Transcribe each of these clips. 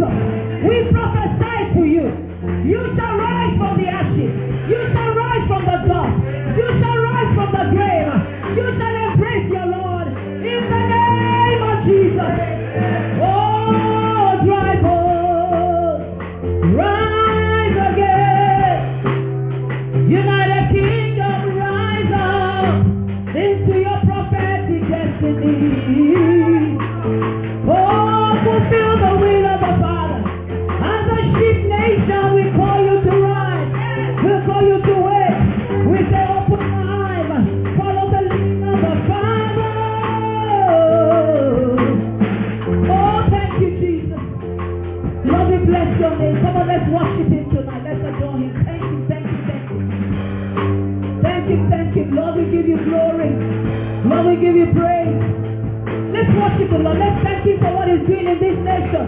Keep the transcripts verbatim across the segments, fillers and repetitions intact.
Jesus. We prophesy to you. You shall rise from the ashes. You shall rise from the dust. You shall rise from the grave. You shall embrace your Lord. In the name of Jesus. Oh, dry bones, rise again. United Kingdom, rise up into your prophetic destiny. Oh, fulfill the will of the Father. As a sheep nation, we call you to rise. We call you to wait. We say open time. Follow the leading of the Father. Oh, thank you, Jesus. Lord, we bless your name. Come on, let's worship him tonight. Let's adore him. Thank you, thank you, thank you. Thank you, thank you. Lord, we give you glory. Lord, we give you praise. Let's worship the Lord. Let's thank him for what he's doing in this nation.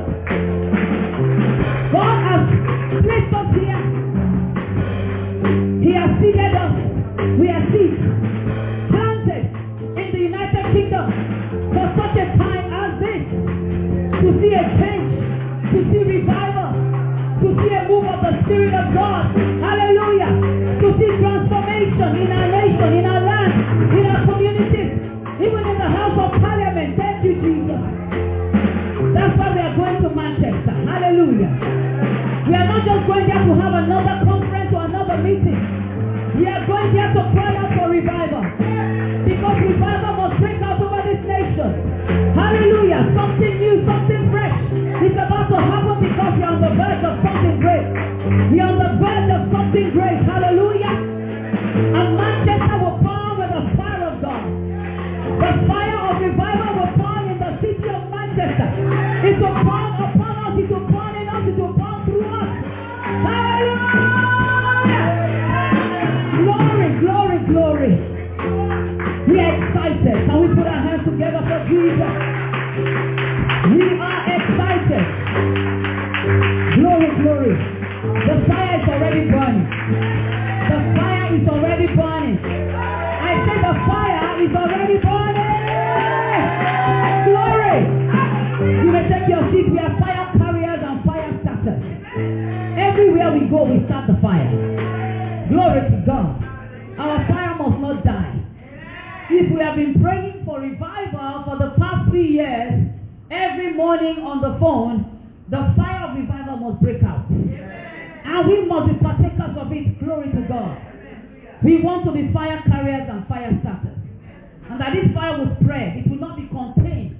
God has placed us here. He has seated us. We are seeds planted in the United Kingdom for such a time as this. To see a change, to see revival, to see a move of the Spirit of God. Hallelujah. To see transformation in our nation, in our land, in our communities, even in the House of Parliament. Thank you, Jesus. That's why we are going to Manchester. Hallelujah. We are not just going there to have another conference or another meeting. We are going there to cry out for revival. Because revival must break out over this nation. Hallelujah. Something new, something fresh is about to happen because we are on the verge of something great. We are on the verge of something great. Hallelujah. And Manchester will burn with the fire of God. The fire of revival will burn in the city of Manchester. It will burn upon us. It will burn in us. It will burn through us. Hallelujah. Glory, glory, glory. We are excited. Can we put our hands together for Jesus? We are excited. Glory, glory. The fire is already burning. The fire is already burning. I said the fire is already burning. Glory. You may take your seat. We are fire carriers and fire starters. Everywhere we go, we start the fire. Glory to God. Our fire must not die. If we have been praying for revival for the past three years, every morning on the phone, the fire of revival must break out. And we must be partakers of it. Glory to God. We want to be fire carriers and fire starters. And that this fire will spread. It will not be contained.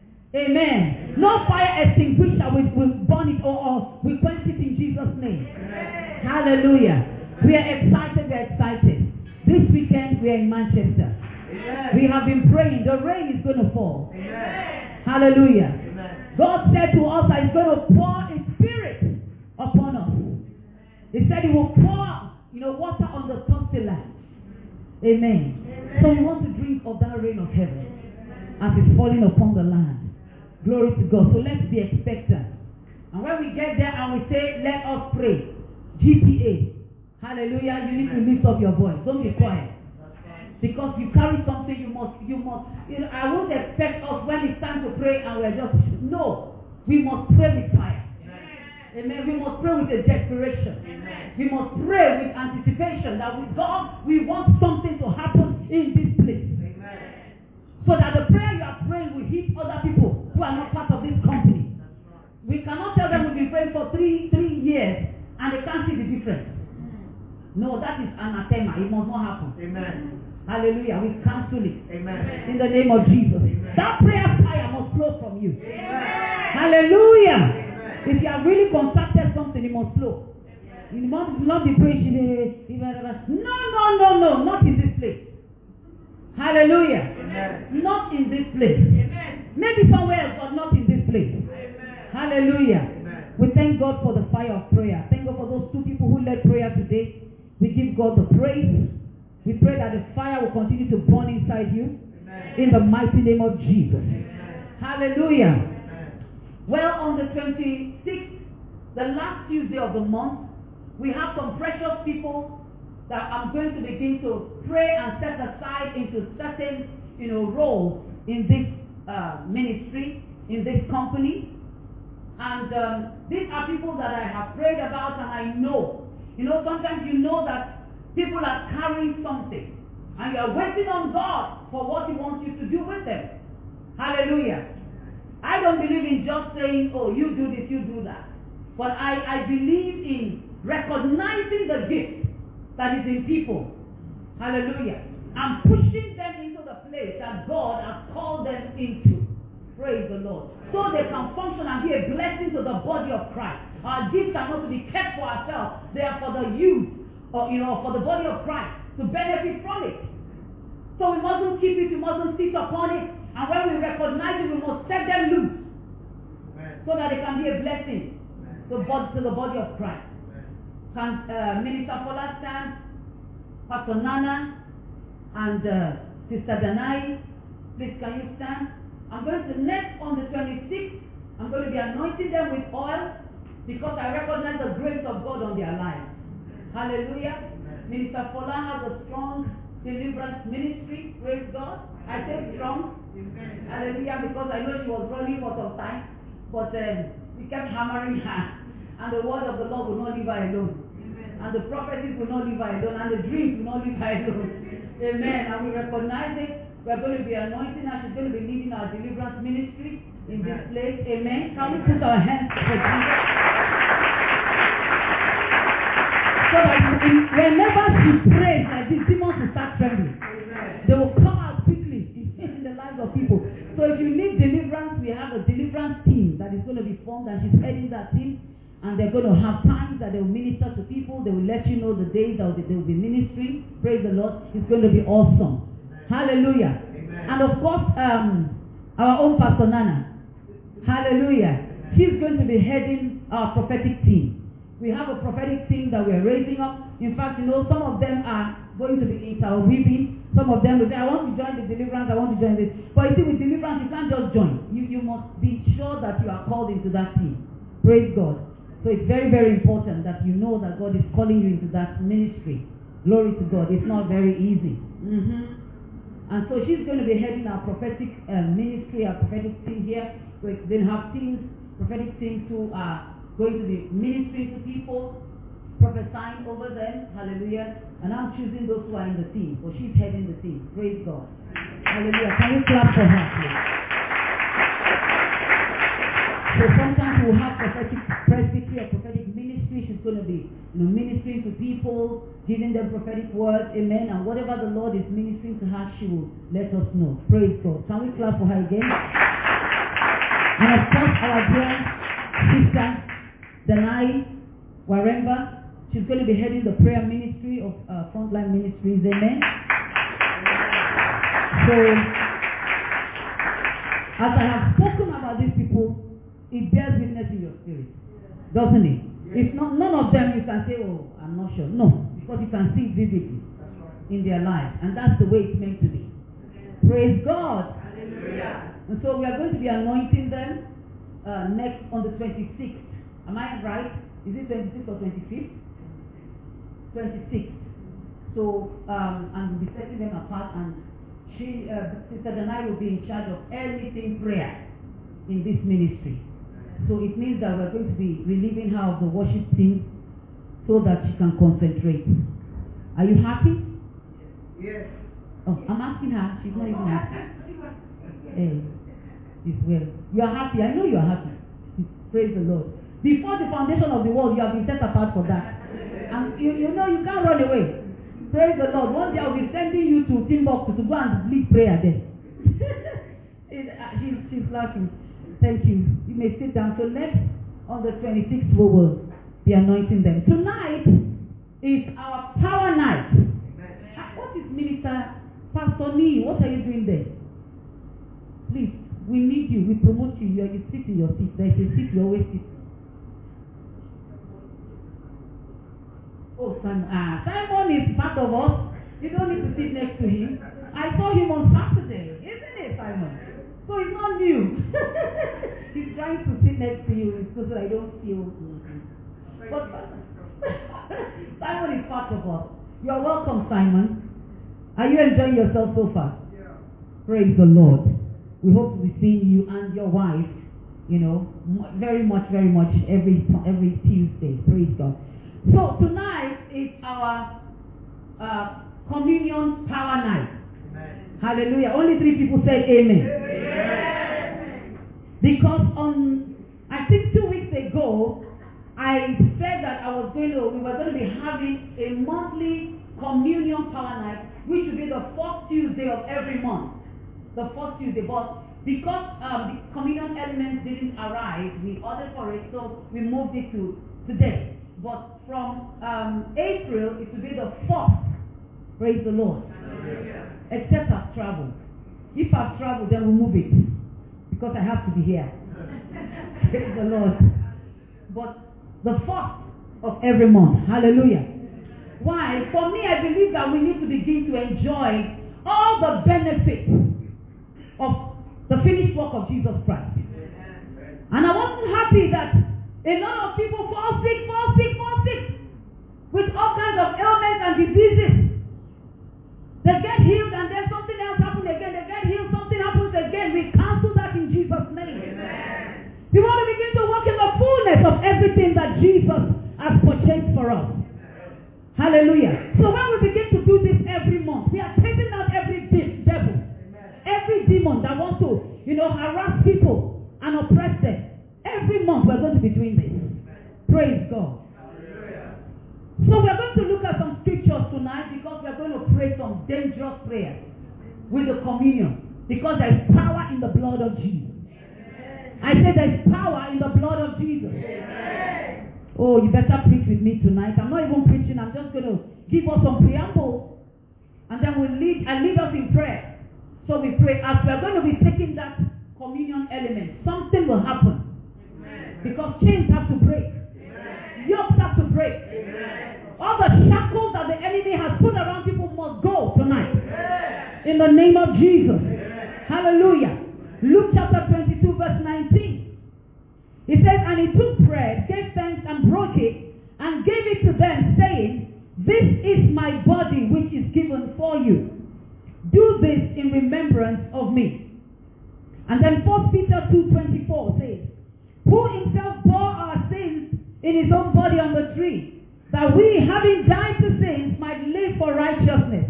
Amen. No fire extinguisher will, will burn it or, or will quench it in Jesus' name. Amen. Hallelujah. We are excited. We are excited. This weekend we are in Manchester. Amen. We have been praying. The rain is going to fall. Amen. Hallelujah. Amen. God said to us that he's going to pour his spirit upon us. He said he will pour, you know, water on the thirsty land. Amen. Amen. So we want to drink of that rain of heaven as it's falling upon the land. Glory to God. So let's be expectant. And when we get there and we say, let us pray. G P A. Hallelujah. You need to lift up your voice. Don't be quiet. Because you carry something, you must, you must, you know, I won't expect us when it's time to pray and we're just, no. We must pray with fire. Amen. We must pray with a desperation. Amen. We must pray with anticipation that with God, we want something to happen in this place. Amen. So that the prayer you are praying will hit other people who are not part of this company. Right. We cannot tell them we've been praying for three, three years and they can't see the difference. No, that is anathema. It must not happen. Amen. Hallelujah. We cancel it. Amen. In the name of Jesus. Amen. That prayer fire must flow from you. Amen. Hallelujah. Amen. If you have really contacted something, it must flow. You must not be praying. No, no, no, no. Not in this place. Hallelujah. Amen. Not in this place. Amen. Maybe somewhere else, but not in this place. Amen. Hallelujah. Amen. We thank God for the fire of prayer. Thank God for those two people who led prayer today. We give God the praise. We pray that the fire will continue to burn inside you. Amen. In the mighty name of Jesus. Amen. Hallelujah. Amen. Well, on the twenty-sixth, the last Tuesday of the month, we have some precious people that I'm going to begin to pray and set aside into certain, you know, roles in this uh, ministry, in this company. And um, These are people that I have prayed about and I know. You know, sometimes you know that people are carrying something and you are waiting on God for what He wants you to do with them. Hallelujah. I don't believe in just saying, oh, you do this, you do that. But I, I believe in recognizing the gift that is in people. Hallelujah. And pushing them into the place that God has called them into. Praise the Lord. So they can function and be a blessing to the body of Christ. Our gifts are not to be kept for ourselves. They are for the youth, or you know, for the body of Christ to benefit from it. So we mustn't keep it, we mustn't sit upon it. And when we recognize it, we must set them loose. Amen. So that it can be a blessing to, body, to the body of Christ. Can uh, Minister Fola stand? Pastor Nana and uh, Sister Danai, please can you stand? I'm going to next on the twenty-sixth, I'm going to be anointing them with oil because I recognize the grace of God on their lives. Hallelujah. Amen. Minister Fola has a strong deliverance ministry. Praise God. I say strong. Amen. Hallelujah, because I know she was running for some time, but um, we kept hammering her, and the word of the Lord will not leave her alone. Amen. And the prophecies will not leave her alone, and the dreams will not leave her alone. Amen. And we recognize it. We are going to be anointing her. She's going to be leading our deliverance ministry in Amen. This place. Amen. Can we put our hands for Jesus? So that whenever she prays, like these demons will start trembling. Amen. They will come out quickly in the lives of people. So if you need deliverance, we have a deliverance team that is going to be formed, and she's heading that team. And they're going to have times that they will minister to people. They will let you know the days that they will be ministering. Praise the Lord. It's going to be awesome. Hallelujah. Amen. And of course, um, our own Pastor Nana. Hallelujah. Amen. She's going to be heading our prophetic team. We have a prophetic team that we're raising up. In fact, you know, some of them are going to be interweaving. Some of them will say, I want to join the deliverance, I want to join this. But you see, with deliverance, you can't just join. You, you must be sure that you are called into that team. Praise God. So it's very, very important that you know that God is calling you into that ministry. Glory to God. It's not very easy. Mm-hmm. And so she's going to be heading our prophetic uh, ministry, our prophetic team here. We then have teams, prophetic teams who are going to be ministering to people, prophesying over them. Hallelujah. And I'm choosing those who are in the team. So she's heading the team. Praise God. Hallelujah. Can you clap for her, please? So sometimes we'll have prophetic presbytery or prophetic ministry. She's going to be, you know, ministering to people, giving them prophetic words, amen. And whatever the Lord is ministering to her, she will let us know. Praise God. Can we clap for her again? And of course, our dear sister, Danai Waremba, she's going to be heading the prayer ministry of uh, Frontline Ministries, amen. So, as I have spoken about these people, it bears witness in your spirit, doesn't it? If not, none of them you can say, oh, I'm not sure. No, because you can see it vividly in their lives, and that's the way it's meant to be. Praise God. Hallelujah. And so we are going to be anointing them uh, next on the twenty-sixth. Am I right? Is it twenty-sixth or twenty-fifth? twenty-sixth. So, um, and we'll be setting them apart, and she, uh, Sister Danai will be in charge of everything prayer in this ministry. So it means that we're going to be relieving her of the worship team so that she can concentrate. Are you happy? Yes. Oh, I'm asking her. She's not even happy. Hey, it's well. You are happy. I know you are happy. Praise the Lord. Before the foundation of the world, you have been set apart for that. And you, you know you can't run away. Praise the Lord. One day I'll be sending you to Timbuktu to go and lead prayer there. it, uh, she's, she's laughing. Thank you. You may sit down. So next, on the twenty-sixth, we will be anointing them. Tonight is our power night. Amen. What is Minister Pastor Nee? What are you doing there? Please, we need you. We promote you. You, are, you sit in your seat. There is a seat you always sit. Oh, Simon. Ah, Simon is part of us. You don't need to sit next to him. I saw him on Saturday. Isn't it, Simon? So it's not new. He's trying to sit next to you so that I don't feel. But Simon is part of us. You are welcome, Simon. Are you enjoying yourself so far? Yeah. Praise the Lord. We hope to be seeing you and your wife you know, very much, very much every every Tuesday. Praise God. So tonight is our uh, communion power night. Amen. Hallelujah. Only three people said amen. Amen. Because on, I think two weeks ago, I said that I was going to, we were going to be having a monthly communion power night, which will be the fourth Tuesday of every month. The fourth Tuesday. But because um, the communion elements didn't arrive, we ordered for it, so we moved it to today. But from um, April, it will be the fourth. Praise the Lord. Hallelujah. Except I've traveled. If I've traveled, then we'll move it. Because I have to be here. Praise the Lord. But the fourth of every month. Hallelujah. Why? For me, I believe that we need to begin to enjoy all the benefits of the finished work of Jesus Christ. And I wasn't happy that a lot of people fall sick, fall sick, fall sick with all kinds of ailments and diseases. They get healed and then something else happens again. They get healed, something happens again. We cancel that in Jesus' name. Amen. We want to begin to walk in the fullness of everything that Jesus has purchased for us. Hallelujah. So when we begin to do this every month, we are taking out every de- devil, every demon that wants to, you know, harass people and oppress them. Every month we're going to be doing this. Praise God. So we're going to look at some scriptures tonight because we're going to pray some dangerous prayers with the communion. Because there's power in the blood of Jesus. I said there's power in the blood of Jesus. Oh, you better preach with me tonight. I'm not even preaching. I'm just going to give us some preamble. And then we'll lead, and lead us in prayer. So we pray as we're going to be taking that communion element. Something will happen. Because chains have to break. Yokes have to break. All the shackles that the enemy has put around people must go tonight. In the name of Jesus. Hallelujah. Luke chapter twenty-two verse nineteen. It says, and he took bread, gave thanks and broke it, and gave it to them, saying, this is my body which is given for you. Do this in remembrance of me. And then First Peter two twenty-four says, who himself bore our sins in his own body on the tree, that we, having died to sins, might live for righteousness,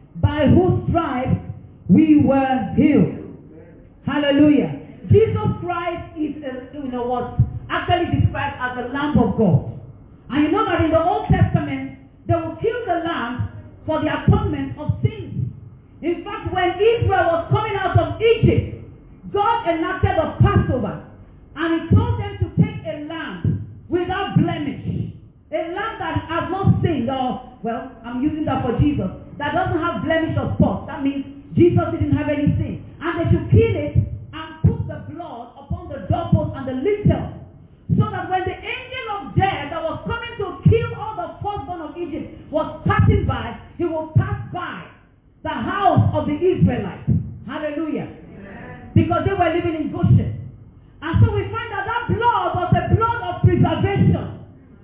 by whose stripes we were healed. Hallelujah. Jesus Christ is, a, you know, what actually described as the Lamb of God. And you know that in the Old Testament, they will kill the lamb for the atonement of sins. In fact, when Israel was coming out of Egypt, God enacted a Passover. And he told them to take a lamb without blemish. A lamb that has not sinned, or, well, I'm using that for Jesus, that doesn't have blemish or spot. That means Jesus didn't have any sin. And they should kill it and put the blood upon the doorpost and the lintel. So that when the angel of death that was coming to kill all the firstborn of Egypt was passing by, he will pass by the house of the Israelites. Hallelujah. Amen. Because they were living in Goshen. And so we find that that blood was a blood of preservation.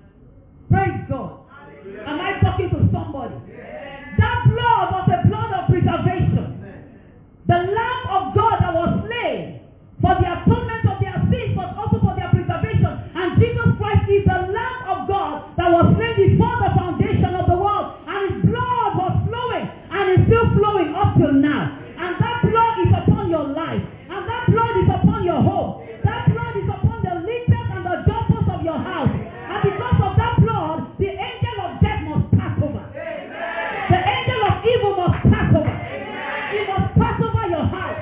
Praise God. Hallelujah. Am I talking to somebody? Yeah. That blood was a blood of preservation. Amen. The Lamb of God that was slain for the atonement of their sins, but also for their preservation. And Jesus Christ is the Lamb of God that was slain before the foundation of the world. And his blood was flowing, and is still flowing up till now. And that blood is upon your life. And that blood is upon your home. That blood is upon the lintels and the doorposts of your house. And because of that blood, the angel of death must pass over. Amen. The angel of evil must pass over. Amen. He must pass over your house.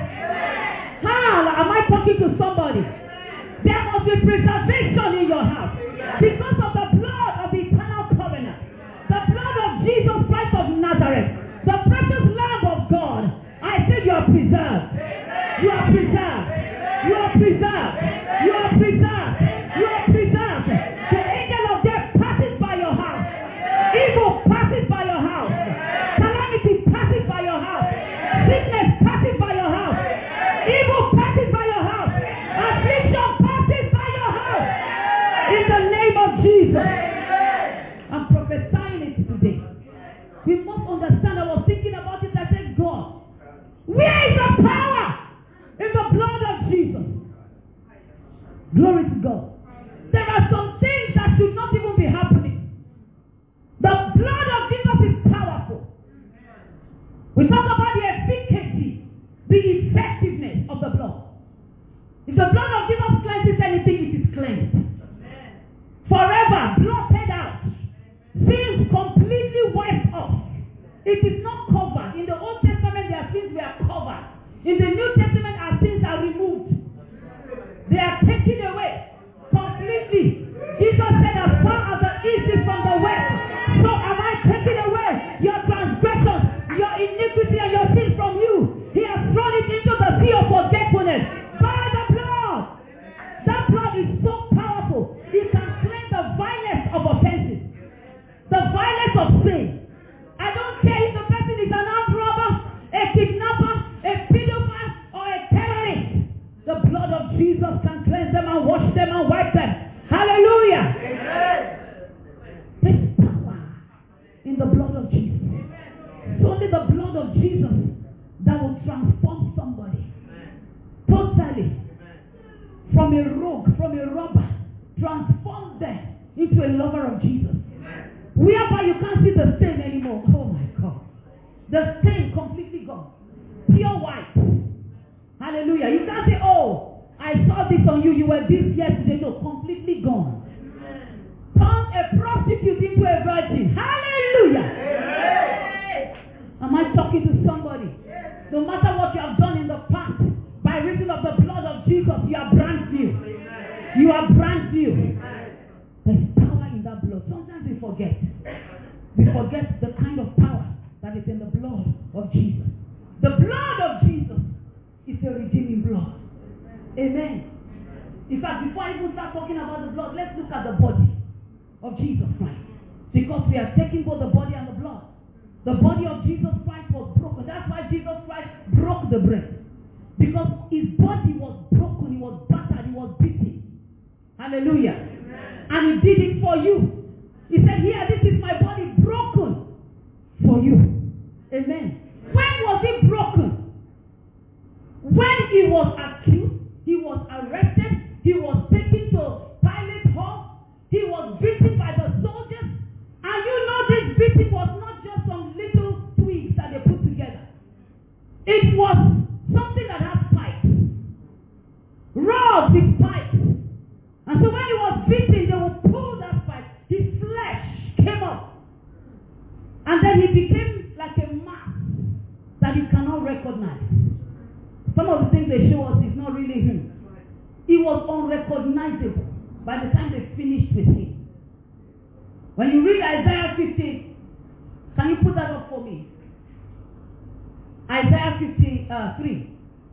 How? Am I talking to somebody? Amen. There must be preservation in your house. Amen. Because of the blood of the eternal covenant. The blood of Jesus Christ of Nazareth. The precious Lamb of God. I said you are preserved. Amen. You are preserved. You are preserved. You are preserved. You are preserved. The angel of death passes by your house. Evil passes by your house. Calamity passes by your house. Sickness passes by your house. Evil passes by your house. Affliction passes by your house. In the name of Jesus. I'm prophesying it today. We must understand. I was thinking about it. I said, God, where is the power in the blood of Jesus? Glory to God. There are some things that should not even be happening. The blood of Jesus is powerful. We talk about the efficacy, the effectiveness of the blood. If the blood of Jesus cleanses anything, it is cleansed. Forever blotted out. Sins completely wiped off. It is not covered. In the Old Testament, their sins were covered. In the New Testament, our sins are removed. They are taken away completely. Jesus said, as far as the east is from the west, so am I taking away your transgressions, your iniquity, and your sins from you. He has thrown it into the sea of forgetfulness. By the blood. That blood is so powerful. It can cleanse the vilest of offenses. The vilest of sin. I don't care if the person is an armed robber, a kidnapper, a pedophile, or a terrorist. The blood of Jesus can cleanse them and wash them and wipe them. Hallelujah. Amen. There's power in the blood of Jesus. It's only the blood of Jesus that will transform somebody. Totally. From a rogue, from a robber. Transform them into a lover of Jesus. Whereby you can't see the stain anymore. Oh my God. The stain completely gone. Pure white. Hallelujah. You can't say, oh, I saw this on you. You were this yesterday. No, completely gone. Turn a prostitute into a virgin. Hallelujah. Am I talking to somebody? No matter what you have done in the past, by reason of the blood of Jesus, you are brand new. You are brand new. There's power in that blood. Sometimes we forget. We forget the kind of power that is in the blood of Jesus. The blood of Jesus is a redeeming blood. Amen. In fact, before I even start talking about the blood, let's look at the body of Jesus Christ. Because we are taking both the body and the blood. The body of Jesus Christ was broken. That's why Jesus Christ broke the bread. Because his body was broken, he was battered, he was beaten. Hallelujah. Amen. And he did it for you. He said, here, this is my body broken for you. Amen. When was it broken? When he was accused, he was arrested, he was taken to Pilate's hall, he was beaten by the soldiers, and you know this beating was not just some little twigs that they put together. It was something that has spikes. Rods with spikes. And so when he was beaten, they would pull that spike. His flesh came up. And then he became like a mass that you cannot recognize. Some of the things they show us is not really him. He was unrecognizable by the time they finished with him. When you read Isaiah fifty, can you put that up for me? Isaiah fifty-three.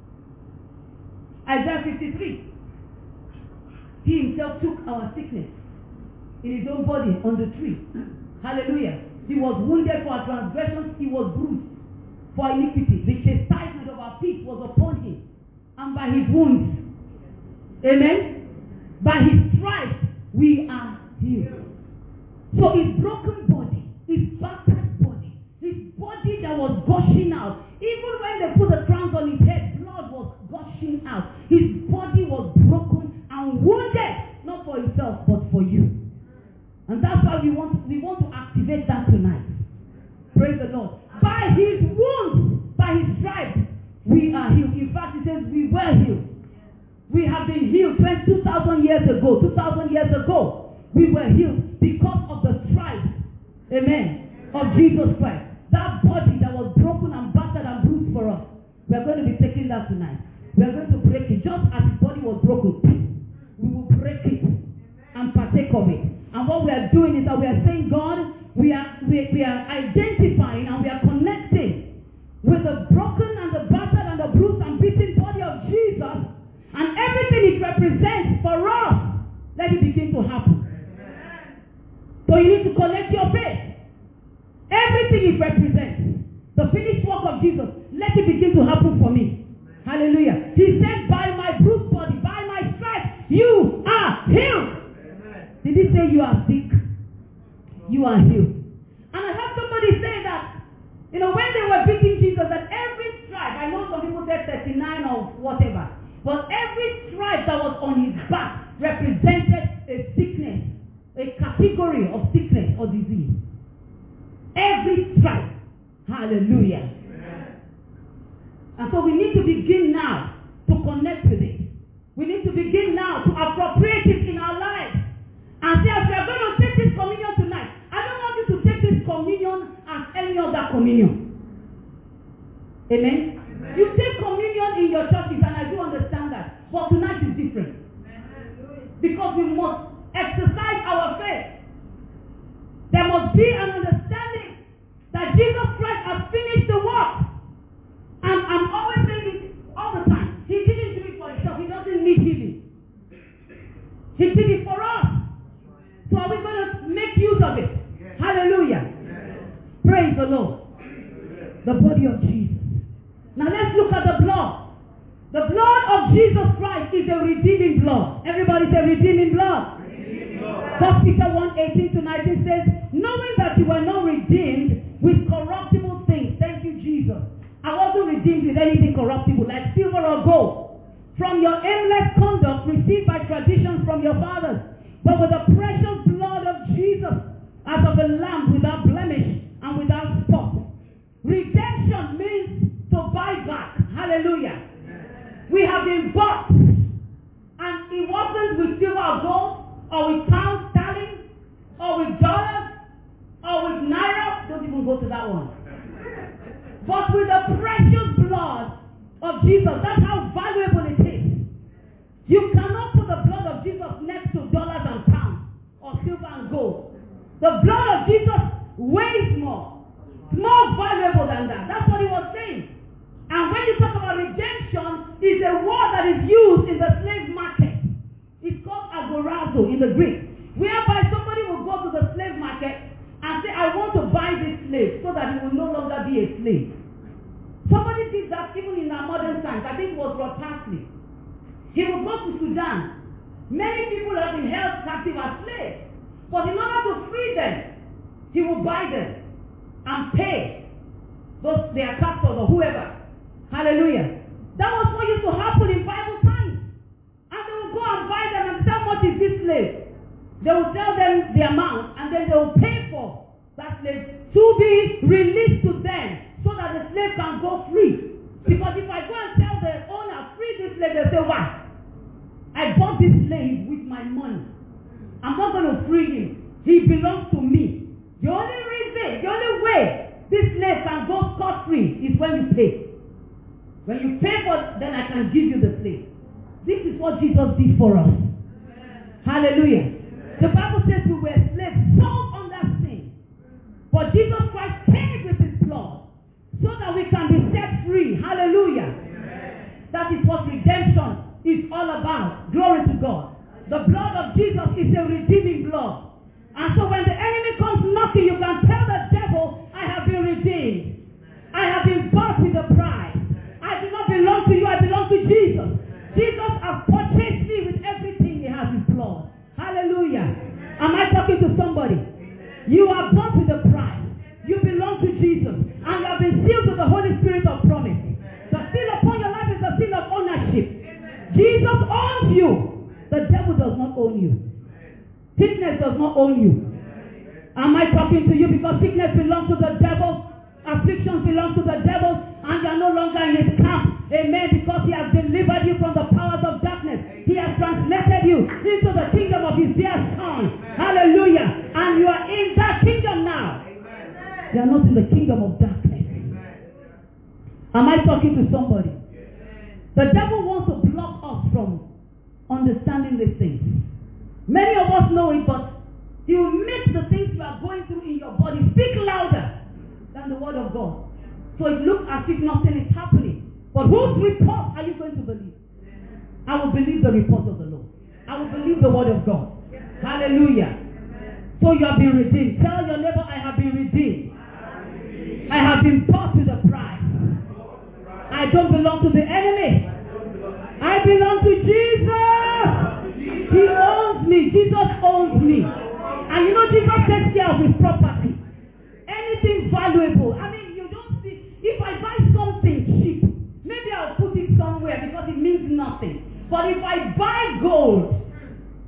Isaiah fifty-three. He himself took our sickness in his own body on the tree. Hallelujah. He was wounded for our transgressions. He was bruised for iniquity. The chastisement of our peace was upon him. And by his wounds, amen, by his stripes, we are healed. So his broken body, his battered body, his body that was gushing out, even when they put the crowns on his head, blood was gushing out. His body was broken and wounded, not for himself, but for you. And that's why we want, we want to activate that tonight. Praise the Lord. By his wounds, by his stripes, we are healed. In fact, it says we were healed. We have been healed two thousand years ago. two thousand years ago, we were healed because of the stripes, amen, of Jesus Christ. That body that was broken and battered and bruised for us, we are going to be taking that tonight. We are going to break it. Just as his body was broken, we will break it and partake of it. And what we are doing is that we are saying, God, we are, we, we are identifying and we are connecting with the broken and the battered and the bruised and beaten body of Jesus, and everything it represents for us, let it begin to happen. So you need to connect your faith. Everything it represents, the finished work of Jesus, let it begin to happen for me. Hallelujah. He said, by my bruised body, by my stripes, you are healed. Did he say you are sick? You are healed. And I heard somebody say that, you know, when they were beating Jesus, that every stripe, I know some people said thirty-nine or whatever, but every stripe that was on his back represented a sickness, a category of sickness or disease. Every stripe. Hallelujah. Amen. And so we need to begin now to connect with it. We need to begin now to appropriate it in our lives. And say, as we are going to take this communion tonight, I don't want you to take this communion as any other communion. Amen? Amen. You take communion in your churches, and I do understand that. But tonight is different. Amen. Because we must exercise our faith. There must be an understanding that Jesus Christ has finished the work. And I'm always saying it all the time. He didn't do it for himself. He doesn't need healing. He did it for us. So are we going to make use of it? Yes. Hallelujah. Yes. Praise the Lord. Yes. The body of Jesus. Now let's look at the blood. The blood of Jesus Christ is a redeeming blood. Everybody say redeeming blood. First Peter one eighteen to nineteen says, knowing that you were not redeemed with corruptible things. Thank you, Jesus. I wasn't redeemed with anything corruptible, like silver or gold, from your aimless conduct received by traditions from your fathers, but with the precious blood of Jesus, as of a lamb without blemish and without spot. Redemption means to buy back. Hallelujah. We have been bought, and it wasn't with silver or gold, or with pounds sterling, or with dollars, or with naira. Don't even go to that one. But with the precious blood of Jesus. That's how valuable it is. You cannot put the blood of Jesus next to dollars and pounds, or silver and gold. The blood of Jesus weighs more. It's more valuable than that. That's what he was saying. And when you talk about redemption, it's a word that is used in the slave market. It's called agorazo in the Greek, whereby somebody will go to the slave market and say, I want to buy this slave so that he will no longer be a slave. Somebody did that even in our modern times. I think it was Rod Parsley. He will go to Sudan. Many people have been held captive as slaves. But in order to free them, he will buy them and pay those their captors or whoever. Hallelujah. That was what used to happen in Bible times. And they will go and buy them and say, how much is this slave? They will tell them the amount, and then they will pay for that slave to be released to them so that the slave can go free. Because if I go and tell the owner, free this slave, they'll say, why? I bought this slave with my money. I'm not going to free him. He belongs to me. The only reason, the only way this slave can go scot-free is when you pay. When you pay for it, then I can give you the slave. This is what Jesus did for us. Hallelujah. The Bible says we were slaves, sold under sin. But Jesus Christ paid with his blood so that we can be set free. Hallelujah. Amen. That is what redemption is all about. Glory to God. The blood of Jesus is a redeeming blood. And so when the enemy comes knocking, you can tell the devil, I have been redeemed. I have been bought with a price. I do not belong to you, I belong to Jesus. Jesus has purchased me with everything he has in blood. Hallelujah. Am I talking to somebody? You are bought with a price. You belong to Jesus. And you have been sealed with the Holy Spirit of promise. The seal upon your life is a seal of ownership. Jesus owns you. The devil does not own you. Sickness does not own you. Am I talking to you? Because sickness belongs to the devil. Afflictions belong to the devil. And you are no longer in his camp. Amen. Because he has delivered you from the powers of darkness. He has translated you into the kingdom of his dear son. Hallelujah. And you are in that kingdom now. You are not in the kingdom of darkness. Am I talking to somebody? The devil wants to block us from understanding these things. Many of us know it, but he will make the things you are going through in your body speak louder than the word of God. So it looks as if nothing is happening. But whose report are you going to believe? I will believe the report of the Lord. I will believe the word of God. Hallelujah. So you have been redeemed. Tell your neighbor, I have been redeemed. I have been bought with a price. I don't belong to the enemy. I belong to Jesus. He owns me. Jesus owns me. And you know, Jesus takes care of his property. Anything valuable. I mean, you don't see. If I buy something cheap, maybe I'll put it somewhere because it means nothing. But if I buy gold,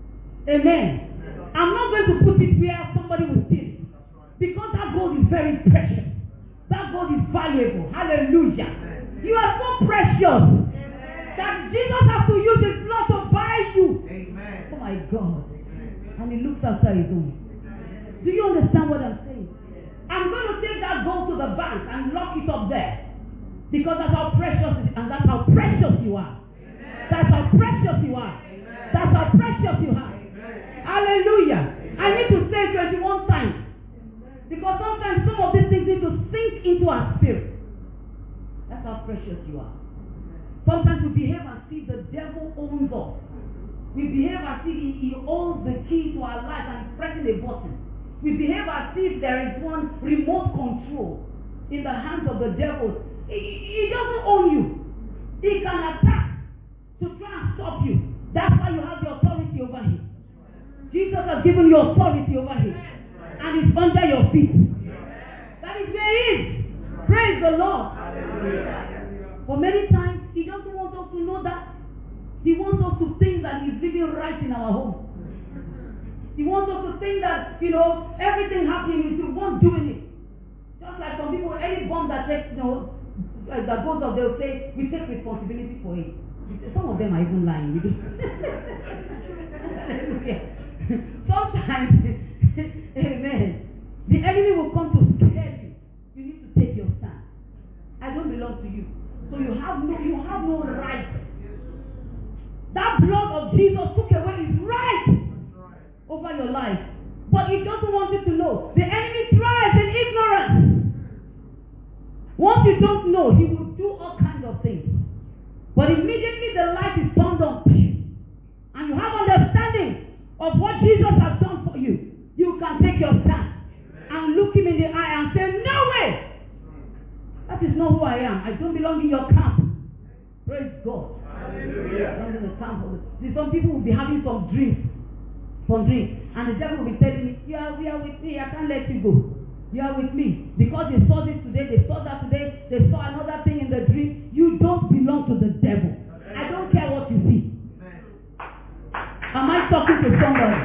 Amen. I'm not going to put it where somebody will steal it. Because that gold is very precious. That gold is valuable. Hallelujah. You are so precious that Jesus has to use his blood to buy you. Amen. Oh my God. And he looks after his own. Do you understand what I'm saying? I'm going to take that gold to the bank and lock it up there. Because that's how precious it is, and that's how precious you are. That's how precious you are. That's how precious you are. Hallelujah. I need to say twenty-one times. Because sometimes some of these things need to sink into our spirit. That's how precious you are. Sometimes we behave as if the devil owns us. We behave as if he, he owns the key to our life and is pressing a button. We behave as if there is one remote control in the hands of the devil. He, he doesn't own you. He can attack to try and stop you. That's why you have the authority over him. Jesus has given you authority over him. And it's under your feet. That is where he is. Praise the Lord. For many times, he doesn't want us to know that. He wants us to think that he's living right in our home. He wants us to think that, you know, everything happening is the one doing it. Just like some people, any bomb that takes, you know, that goes off, they'll say, we take responsibility for it. Some of them are even lying. Sometimes, amen, the enemy will come to scare you. You need to take your stand. I don't belong to you. So you have no, you have no right. That blood of Jesus took away his right over your life. But he doesn't want you to know. The enemy thrives in ignorance. Once you don't know, he will do all kinds of things. But immediately the light is turned on, and you have understanding of what Jesus has done for you, you can take your stand and look him in the eye and say, no way! That is not who I am. I don't belong in your camp. Praise God. Hallelujah. I belong in the camp of the... See, some people will be having some dreams. Some dreams. And the devil will be telling me, you are, you are with me, I can't let you go. You are with me. Because they saw this today, they saw that today, they saw another thing in the dream. You don't belong to the devil. I don't care what you see. Am I talking to somebody?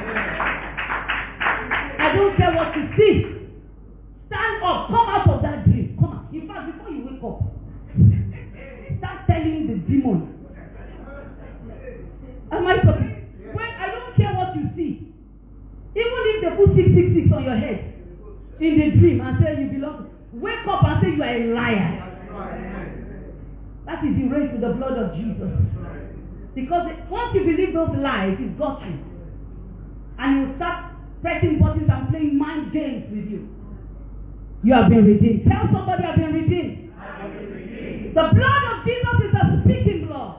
I don't care what you see. Stand up. Come out of that dream. Come out. In fact, before you wake up, start telling the demon. Am I talking? When I don't care what you see. Even if they put six six six on your head in the dream and say you belong, wake up and say you are a liar. That is erased with the blood of Jesus. Because once you believe those lies, it's got you. And you start pressing buttons and playing mind games with you. You have been redeemed. Tell somebody I've been redeemed. I've been redeemed. The blood of Jesus is a speaking blood.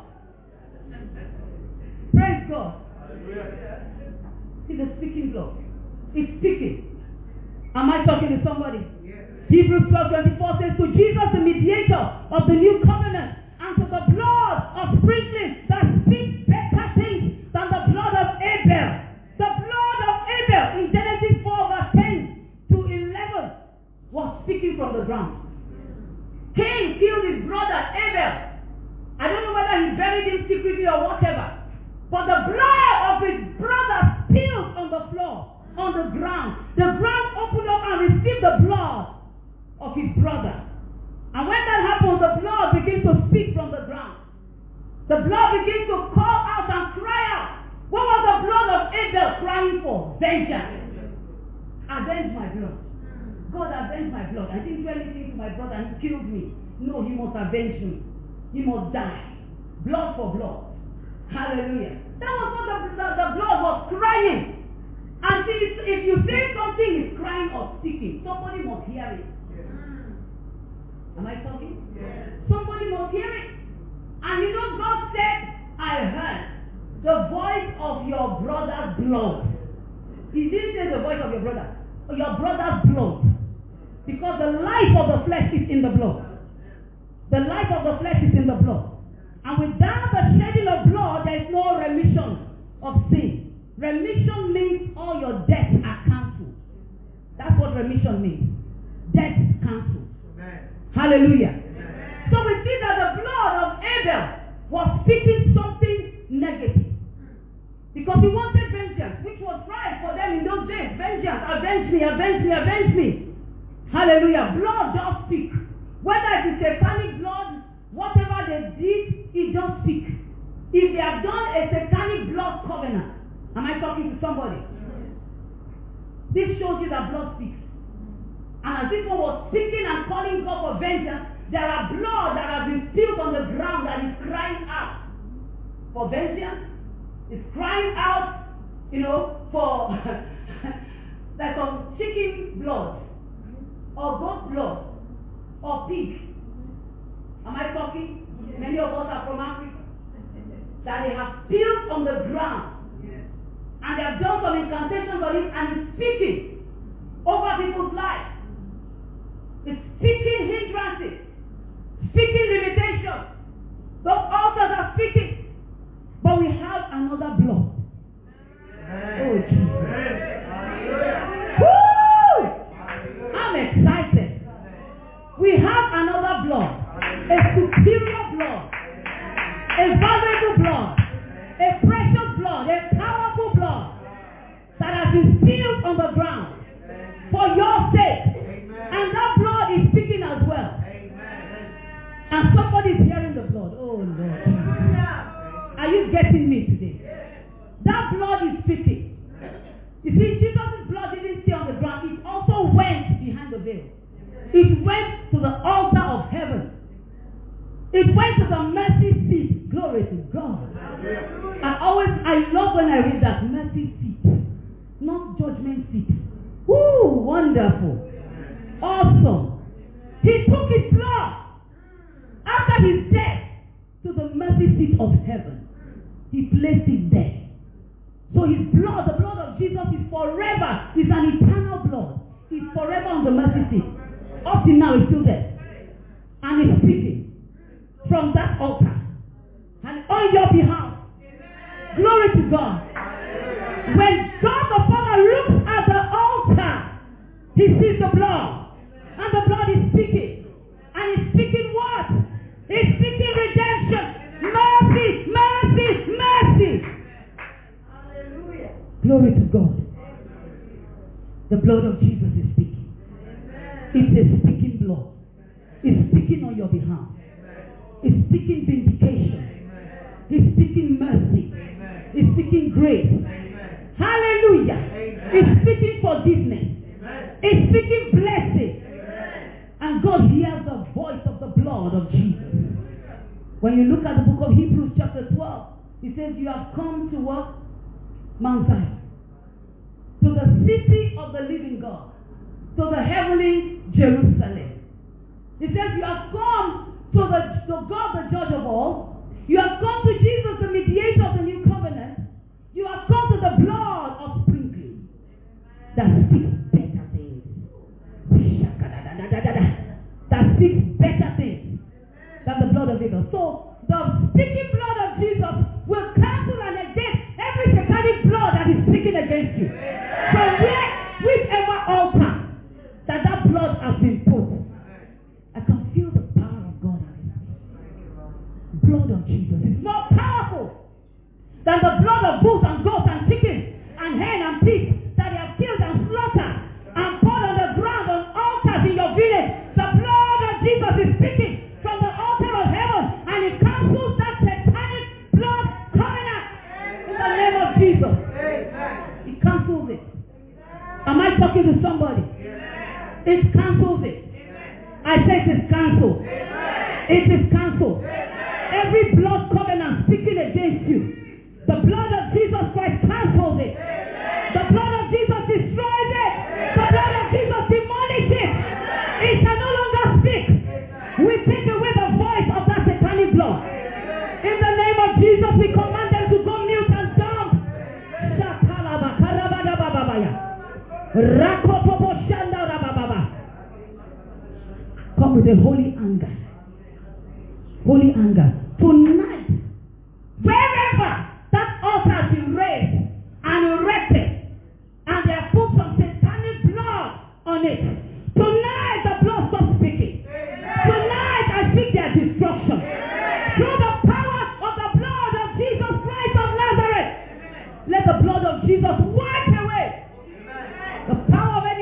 Praise God. It's a speaking blood. It's speaking. Am I talking to somebody? Yes. Hebrews twelve twenty-four says, to Jesus the mediator of the new covenant, and to the blood of sprinkling that speaks better things than the blood of Abel. The blood of Abel in Genesis four verse ten to eleven was speaking from the ground. Cain killed his brother Abel. I don't know whether he buried him secretly or whatever. But the blood of his brother spilled on the floor, on the ground. The ground opened up and received the blood of his brother. And when that happens, the blood begins to speak from the ground. The blood begins to call out and cry out. What was the blood of Abel crying for? Vengeance. Avenge my blood. God avenge my blood. I didn't do anything to my brother and he killed me. No, he must avenge me. He must die. Blood for blood. Hallelujah. That was what the, the, the blood was crying. And see, if, if you say something is crying or speaking, somebody must hear it. Am I talking? Yes. Somebody must hear it. And you know, God said, I heard the voice of your brother's blood. He didn't say the voice of your brother, or your brother's blood. Because the life of the flesh is in the blood. The life of the flesh is in the blood. And without the shedding of blood, there is no remission of sin. Remission means all your debts are cancelled. That's what remission means. Debts cancelled. Hallelujah. Amen. So we see that the blood of Abel was speaking something negative. Because he wanted vengeance, which avenge me, avenge me, avenge me. Hallelujah. Blood just speak. Whether it is satanic blood, whatever they did, it just speak. If they have done a satanic blood covenant, am I talking to somebody? This shows you that blood speaks. And as this one was speaking and calling God for vengeance, there are blood that has been spilled on the ground that is crying out for vengeance. It's crying out, you know, for like some chicken blood, or goat blood, or pig. Am I talking? Yes. Many of us are from Africa. That they have spilled on the ground. Yes. And they have done some incantations on it and it's speaking over people's lives. It's speaking hindrances, speaking limitations. Those altars are speaking. But we have another blood. Amen. Oh, Jesus. Woo! I'm excited. We have another blood. A superior blood. A valuable blood. A precious blood. A powerful blood. That has been spilled on the ground. For your sake. And that blood is speaking as well. And somebody is hearing the blood. Oh, Lord. Are you getting me today? That blood is speaking. You see, Jesus' blood didn't stay on the ground. It also went behind the veil. It went to the altar of heaven. It went to the mercy seat. Glory to God. I always, I love when I read that mercy seat. Not judgment seat. Woo, wonderful. Awesome. He took his blood after his death to the mercy seat of heaven. He placed it there. So his blood, the blood of Jesus is forever. It's an eternal blood. It's forever on the mercy seat. Up till now it's still there. And it's speaking from that altar. And on your behalf. Glory to God. When God the Father looks at the altar, he sees the blood. And the blood is speaking. And it's speaking what? It's speaking redemption. Mercy, mercy, mercy. Hallelujah. Glory to God. The blood of Jesus is speaking. It's a speaking blood. It's speaking on your behalf. It's speaking vindication. It's speaking mercy. It's speaking grace. Hallelujah. It's speaking forgiveness. It's speaking blessing. And God hears the voice of the blood of Jesus. When you look at the book of Hebrews chapter twelve, it says you have come to what? Mount Zion. To the city of the living God. To the heavenly Jerusalem. It says you have come to, the, to God the judge of all. You have come to Jesus the mediator of the new covenant. You have come to the blood of sprinkling. That speaks better things. That speaks better things than the blood of Abel. So the speaking blood of Jesus will cancel and negate every satanic blood that is speaking against you. So where, whichever altar that that blood has been put, I can feel the power of God. Blood of Jesus is more powerful than the blood of bulls and goats and chickens and hen and pigs that they have killed and slaughtered and poured on the ground on altars in your village. The blood of Jesus is speaking from the altar of heaven, and it cancels that satanic blood covenant in the name of Jesus. It cancels it. Am I talking to somebody? It cancels it. I said it is cancelled. It is cancelled. Every blood covenant speaking against you, the blood of Jesus Christ cancels it. The blood of Jesus destroys it. The blood of Jesus demolishes it. It shall no longer speak. We take away the voice of that satanic blood. In the name of Jesus, we command them to go mute and dumb. Come with a holy anger. Holy anger. Tonight, wherever that altar has been raised and erected, and they have put some satanic blood on it, tonight the blood stops speaking. Tonight I speak their destruction. Through the power of the blood of Jesus Christ of Nazareth, let the blood of Jesus wipe away the power of any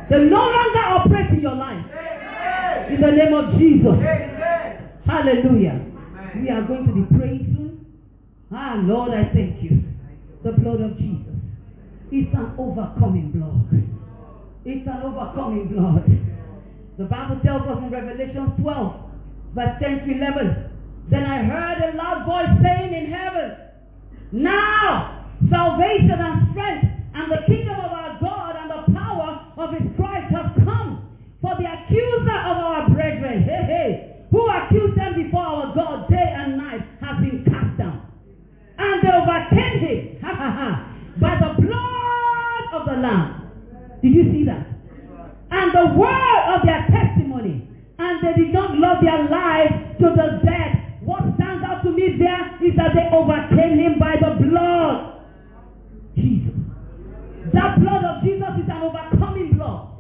They no longer operate in your life. In the name of Jesus. Hallelujah. We are going to be praying soon. Ah, Lord, I thank you. The blood of Jesus. It's an overcoming blood. It's an overcoming blood. The Bible tells us in Revelation twelve, verse ten to eleven, then I heard a loud voice saying in heaven, now salvation and strength and the kingdom of our God and the power of his Christ have come. For the accuser of our brethren, hey, hey, who accused them before our God day and night, has been cast down. And they overcame him, ha ha ha, by the blood of the Lamb. Did you see that? And the word of their testimony. And they did not love their lives to the death. What stands out to me there is that they overcame him by the blood. Jesus. That blood of Jesus is an overcoming blood.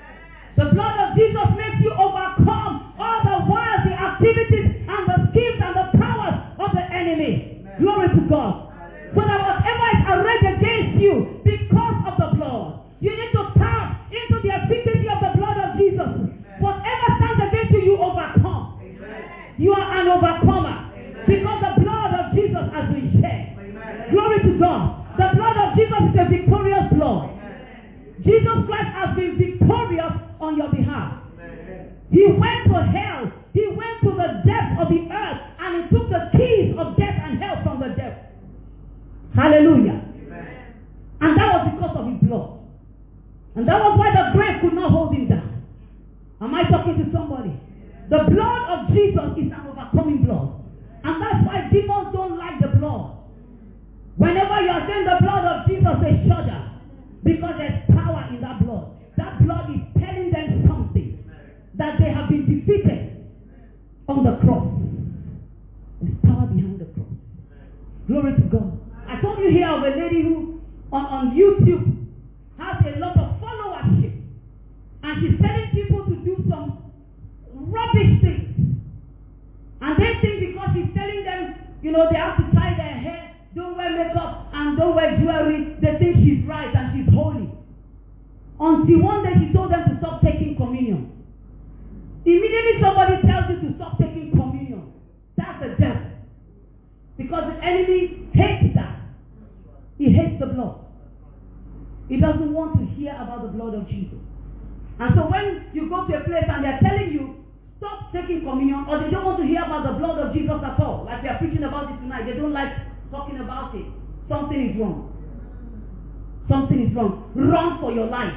The blood of Jesus makes you overcome all the wiles, the activities, and the schemes and the powers of the enemy. Amen. Glory to God. Amen. So that whatever is arrayed against you because of the blood, you need to tap into the efficacy of the blood of Jesus. Amen. Whatever stands against you, you overcome. Amen. You are an overcomer. Amen. Because the blood of Jesus has been shed. Amen. Glory to God. The blood of Jesus is a victorious blood. Amen. Jesus Christ has been victorious on your behalf. Amen. He went to hell. He went to the depths of the earth and he took the keys of death and hell from the devil. Hallelujah. Amen. And that was because of his blood. And that was why the grave could not hold him down. Am I talking to somebody? The blood of Jesus is an overcoming blood. And that's why demons don't like the blood. Whenever you are saying the blood of Jesus, they shudder. Because there's power in that blood. That blood is telling them something. That they have been defeated on the cross. There's power behind the cross. Glory to God. I told you here of a lady who on, on YouTube has a lot of followership. And she's telling people to do some rubbish things. And they think because she's telling them, you know, they have to tie their hair, don't wear makeup, and don't wear jewelry, they think she's right and she's holy. Until one day she told them to stop taking communion. Immediately somebody tells you to stop taking communion. That's the devil. Because the enemy hates that. He hates the blood. He doesn't want to hear about the blood of Jesus. And so when you go to a place and they're telling you, stop taking communion, or they don't want to hear about the blood of Jesus at all, like we are preaching about it tonight, they don't like talking about it, something is wrong. Something is wrong. Run for your life.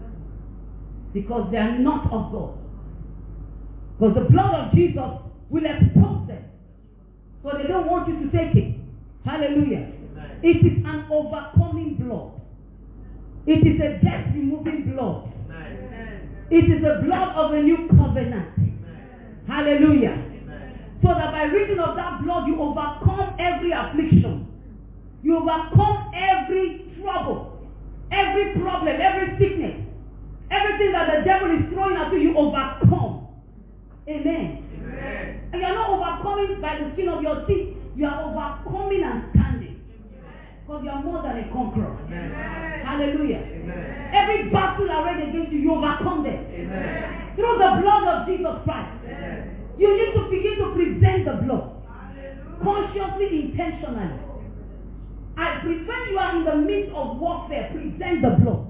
Because they are not of God. Because the blood of Jesus will expose them. So they don't want you to take it. Hallelujah. Amen. It is an overcoming blood. It is a death-removing blood. Amen. It is the blood of a new covenant. Amen. Hallelujah. Amen. So that by reason of that blood, you overcome every affliction. You overcome every trouble, every problem, every sickness. Everything that the devil is throwing at you, you overcome. Amen. Amen. And you are not overcoming by the skin of your teeth. You are overcoming and standing. Because you are more than a conqueror. Amen. Hallelujah. Amen. Every battle arrayed against you, you overcome them. Amen. Through the blood of Jesus Christ. Amen. You need to begin to present the blood. Hallelujah. Consciously, intentionally. I, when you are in the midst of warfare, present the blood.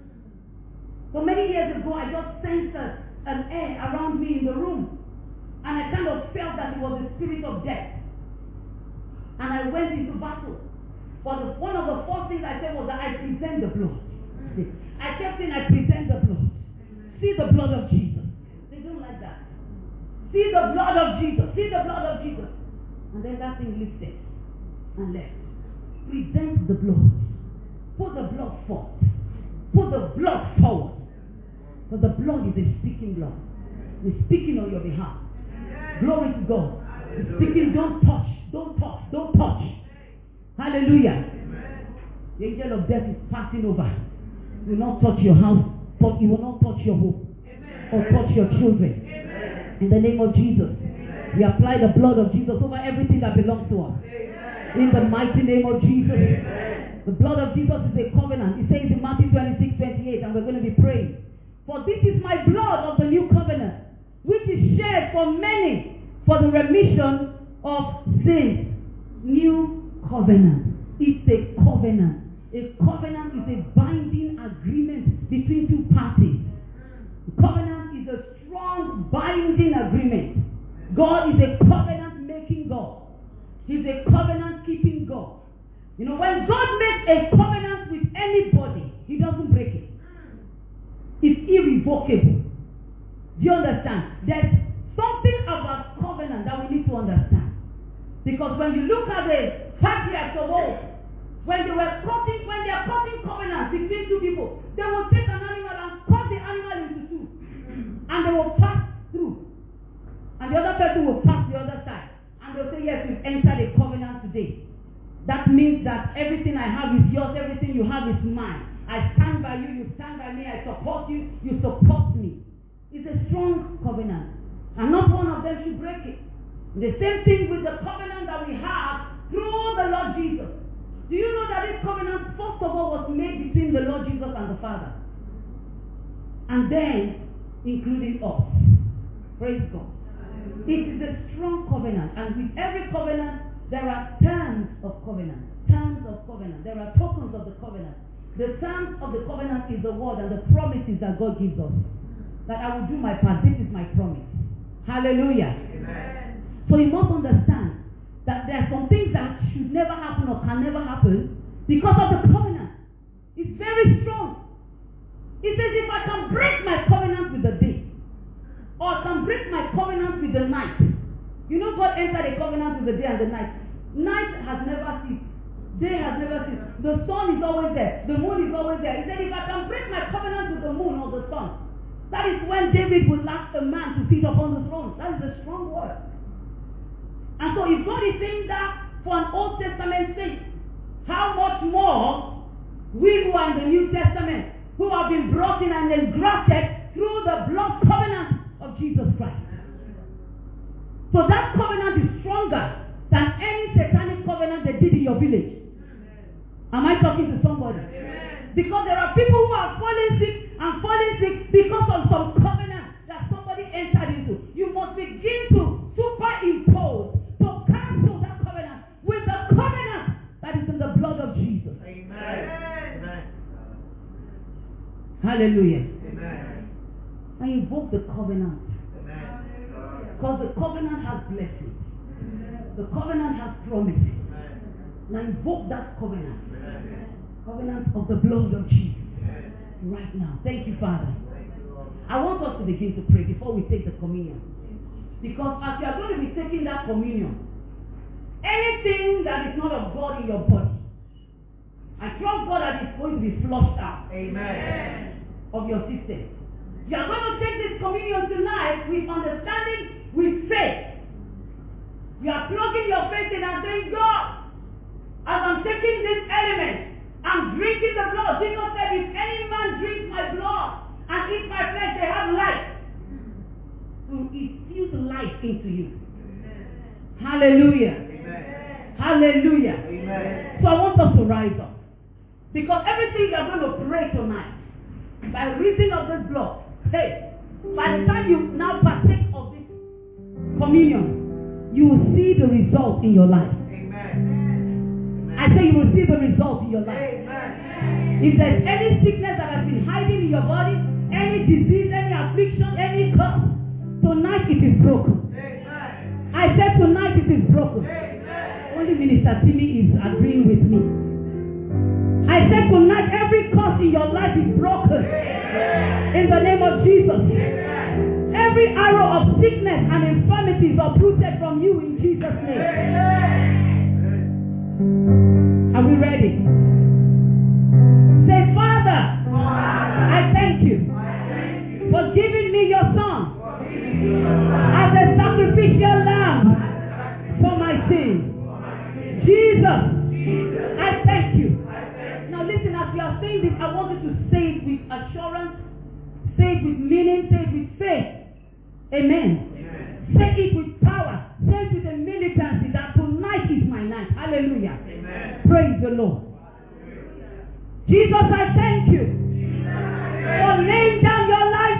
So many years ago, I just sensed a, an air around me in the room. And I kind of felt that it was the spirit of death. And I went into battle. But the, one of the first things I said was that I present the blood. See, I kept saying I present the blood. See the blood of Jesus. They don't like that. See the blood of Jesus. See the blood of Jesus. And then that thing lifted and left. Present the blood. Put the blood forth. Put the blood forward. For the blood is a speaking blood. It's speaking on your behalf. Glory to God. It's speaking, don't touch, don't touch, don't touch. Hallelujah. The angel of death is passing over. It will not touch your house, but it will not touch your home or touch your children. In the name of Jesus, we apply the blood of Jesus over everything that belongs to us. In the mighty name of Jesus. The blood of Jesus is a covenant. It says in Matthew twenty-six, twenty-eight, and we're going to be praying. For For this is my blood of the new covenant, which is shed for many for the remission of sins. New covenant. It's a covenant. A covenant is a binding agreement between two parties. A covenant is a strong binding agreement. God is a covenant-making God. He's a covenant-keeping God. You know, when God makes a covenant with anybody, he doesn't break it. It's irrevocable. Do you understand? There's something about covenant that we need to understand. Because when you look at the patriarchs of old, when they were cutting, when they are cutting covenants between two people, they will take an animal and cut the animal into two. And they will pass through. And the other person will pass the other side. And they'll say, yes, we've entered a covenant today. That means that everything I have is yours, everything you have is mine. I stand by you, you stand by me, I support you, you support me. It's a strong covenant. And not one of them should break it. The same thing with the covenant that we have through the Lord Jesus. Do you know that this covenant, first of all, was made between the Lord Jesus and the Father? And then, including us. Praise God. It is a strong covenant. And with every covenant, there are terms of covenant. Terms of covenant. There are tokens of the covenant. The terms of the covenant is the word and the promises that God gives us. That I will do my part. This is my promise. Hallelujah. Amen. So you must understand that there are some things that should never happen or can never happen because of the covenant. It's very strong. It says if I can break my covenant with the day, or I can break my covenant with the night. You know God entered a covenant with the day and the night. Night has never ceased. Day has never ceased. The sun is always there. The moon is always there. He said, if I can break my covenant with the moon or the sun, that is when David will ask a man to sit upon the throne. That is a strong word. And so if God is saying that for an Old Testament saint, how much more we who are in the New Testament, who have been brought in and engrafted through the blood covenant of Jesus Christ. So that covenant is stronger than any satanic covenant they did in your village. Am I talking to somebody? Amen. Because there are people who are falling sick and falling sick because of some covenant that somebody entered into. You must begin to superimpose, to cancel that covenant with the covenant that is in the blood of Jesus. Amen. Amen. Hallelujah. Amen. I invoke the covenant. Amen. Because the covenant has blessings. The covenant has promises. And I invoke that covenant. Amen. Covenant of the blood of Jesus. Amen. Right now. Thank you, Father. Thank you, I want us to begin to pray before we take the communion. Because as you are going to be taking that communion, anything that is not of God in your body, I trust God that it's going to be flushed out. Amen. Of your system. You are going to take this communion tonight with understanding, with faith. You are plugging your faith in and saying, God, as I'm taking this element, I'm drinking the blood. Jesus said, if any man drinks my blood and eats my flesh, they have life. So infuse life into you. Amen. Hallelujah. Amen. Hallelujah. Amen. So I want us to rise up. Because everything you are going to pray tonight, by reason of this blood, hey, by the time you now partake of this communion, you will see the result in your life. Amen. I say you will see the result in your life. Amen. If there's any sickness that has been hiding in your body, any disease, any affliction, any curse, tonight it is broken. Amen. I said tonight it is broken. Amen. Only Minister Timmy is agreeing with me. I said tonight every curse in your life is broken. Amen. In the name of Jesus. Amen. Every arrow of sickness and infirmity is uprooted from you in Jesus' name. Amen. Are we ready? Say, Father, Father I, thank you I thank you for giving me your son as a sacrificial lamb for my sins. Jesus, Jesus, I thank you. Now listen, as you are saying this, I want you to say it with assurance, say it with meaning, say it with faith. Amen. Amen. Say it with power. Say it with a militancy that tonight is my night. Hallelujah. Amen. Praise the Lord. Hallelujah. Jesus, I thank you Jesus, for laying down your life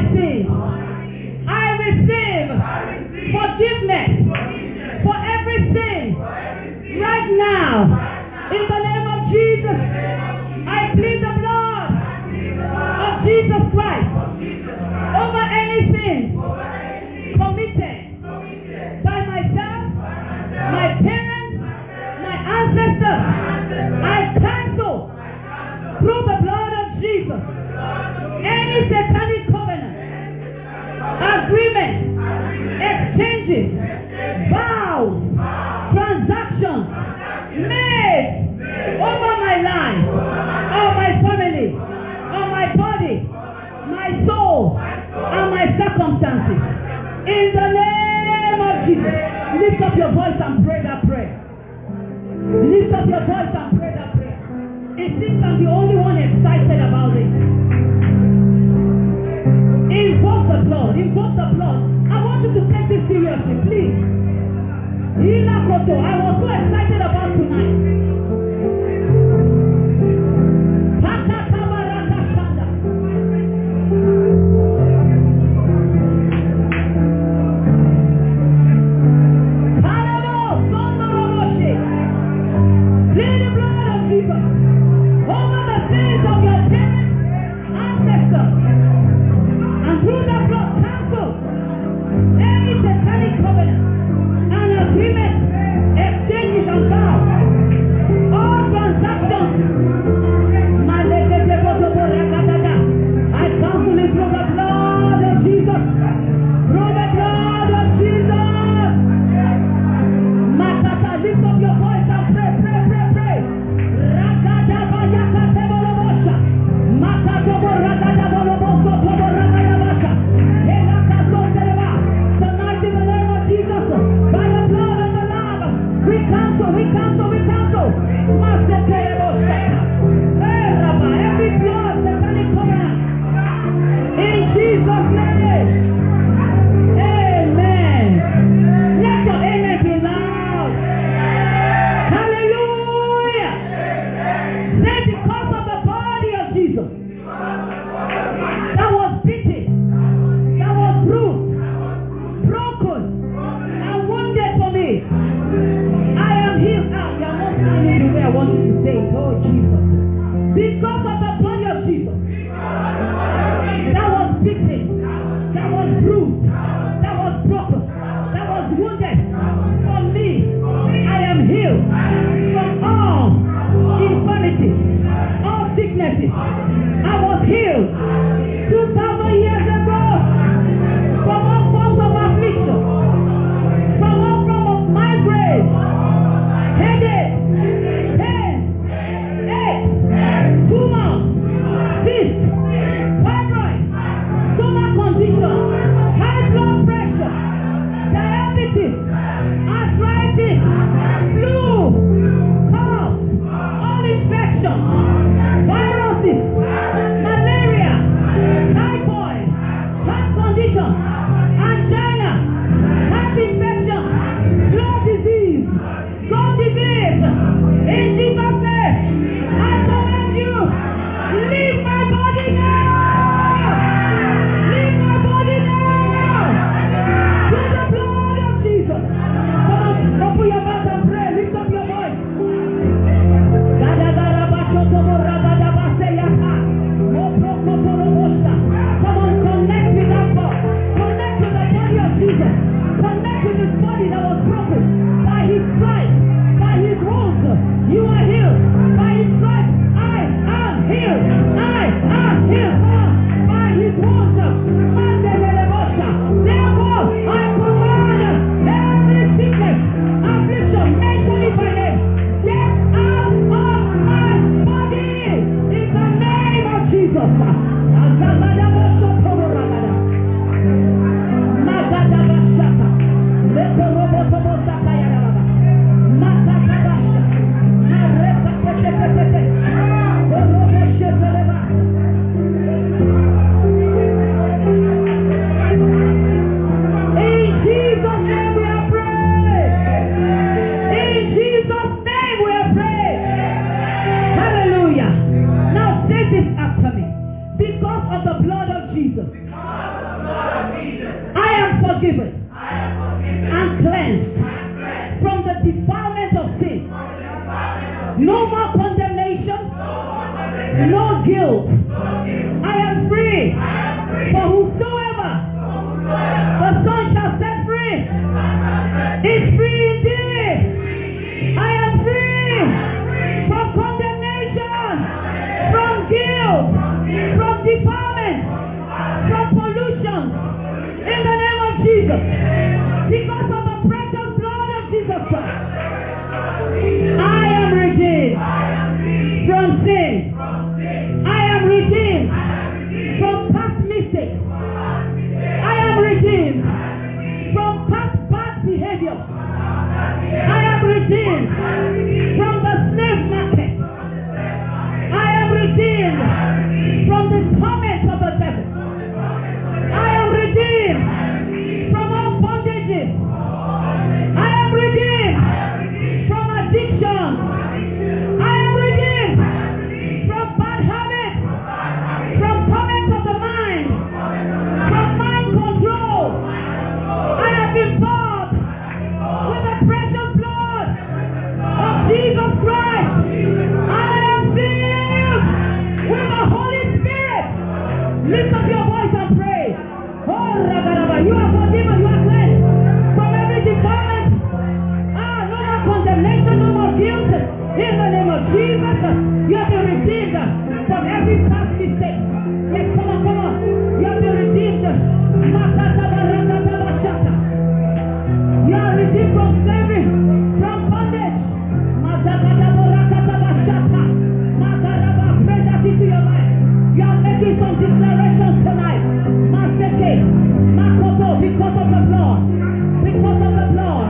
sins. I receive forgiveness for every sin right now. In the name of Jesus, I plead the blood of Jesus Christ over any sin committed by myself, my parents, my ancestors. I cancel through the blood of Jesus any satanic covenant, agreement, exchanges, vows, transactions made over my life, or my family, or my body, my soul, and my circumstances. In the name of Jesus, lift up your voice and pray that prayer. Lift up your voice and pray that prayer. It seems I'm the only one excited about it. Invoke the blood. Invoke the blood. I want you to take this seriously, please. Ilakoto, I was so excited about tonight. Pakatabarakashanda. Paramo, Sondoroboshe. Plead the blood of Jesus over the sins of your parents, ancestors, and through the blood cancel any satanic covenant and agreement, exchanges and vows, all transactions. I cancel it through the blood of Jesus, through the blood of Jesus. Matata, lift up your voice and pray, pray, pray, pray. Rakadaba yakatebolobosa. Makatobo rakadaboloboso tobo rakadabasa. Helakazoteleba. Tonight in the name of Jesus, by the blood of the Lamb, we cancel, we cancel, we cancel. Masekelebosa. Hey, Rabba, every blood, satanic covenant. In Jesus' name. Amen. Let your amen be loud. Hallelujah. Say because of the body of Jesus that was beaten, that was bruised, broken, and wounded for me, I am healed. Now, you are not standing the way I want you to say it. Oh, Jesus. Because of the body of Jesus that was beaten, that was bruised, that was broken, that was wounded for me, I am healed from all infirmities, all sicknesses. I was healed two thousand years ago from all forms of affliction, from all forms of migraine, headache, pain, ache, tumors, cysts, fibroid, stomach condition, high blood pressure, diabetes, arthritis, flu, cough, all infections, viruses, forgiven and cleansed from the defilement of sin. No more condemnation, no guilt. I am free. For whosoever the Son shall set free is free indeed. I am free from condemnation, from guilt, from defilement, from pollution. In the name of Jesus. Because of the precious blood of Jesus Christ. I am redeemed from sin. I am redeemed from past mistakes. I am redeemed from past bad behavior. I am redeemed from the slave market. I am redeemed from the torment of the devil. I am redeemed from all bondages. I am redeemed from addiction. I am redeemed from bad habits, from torment of the mind, from mind control. I have been bought with the precious blood of Jesus Christ. I am filled with the Holy Spirit. Lift up your voice and pray. Oh, Ragaraba, you are forgiven, you are cleansed from every defilement. Ah, no more condemnation, no more guilt. In the name of Jesus, you have been redeemed from every past mistake. Yes, come on, come on. You have been redeemed. You are redeemed from slavery, from bondage. Pray that into your mind. You are making some declarations tonight. Because of the blood. Because of the blood.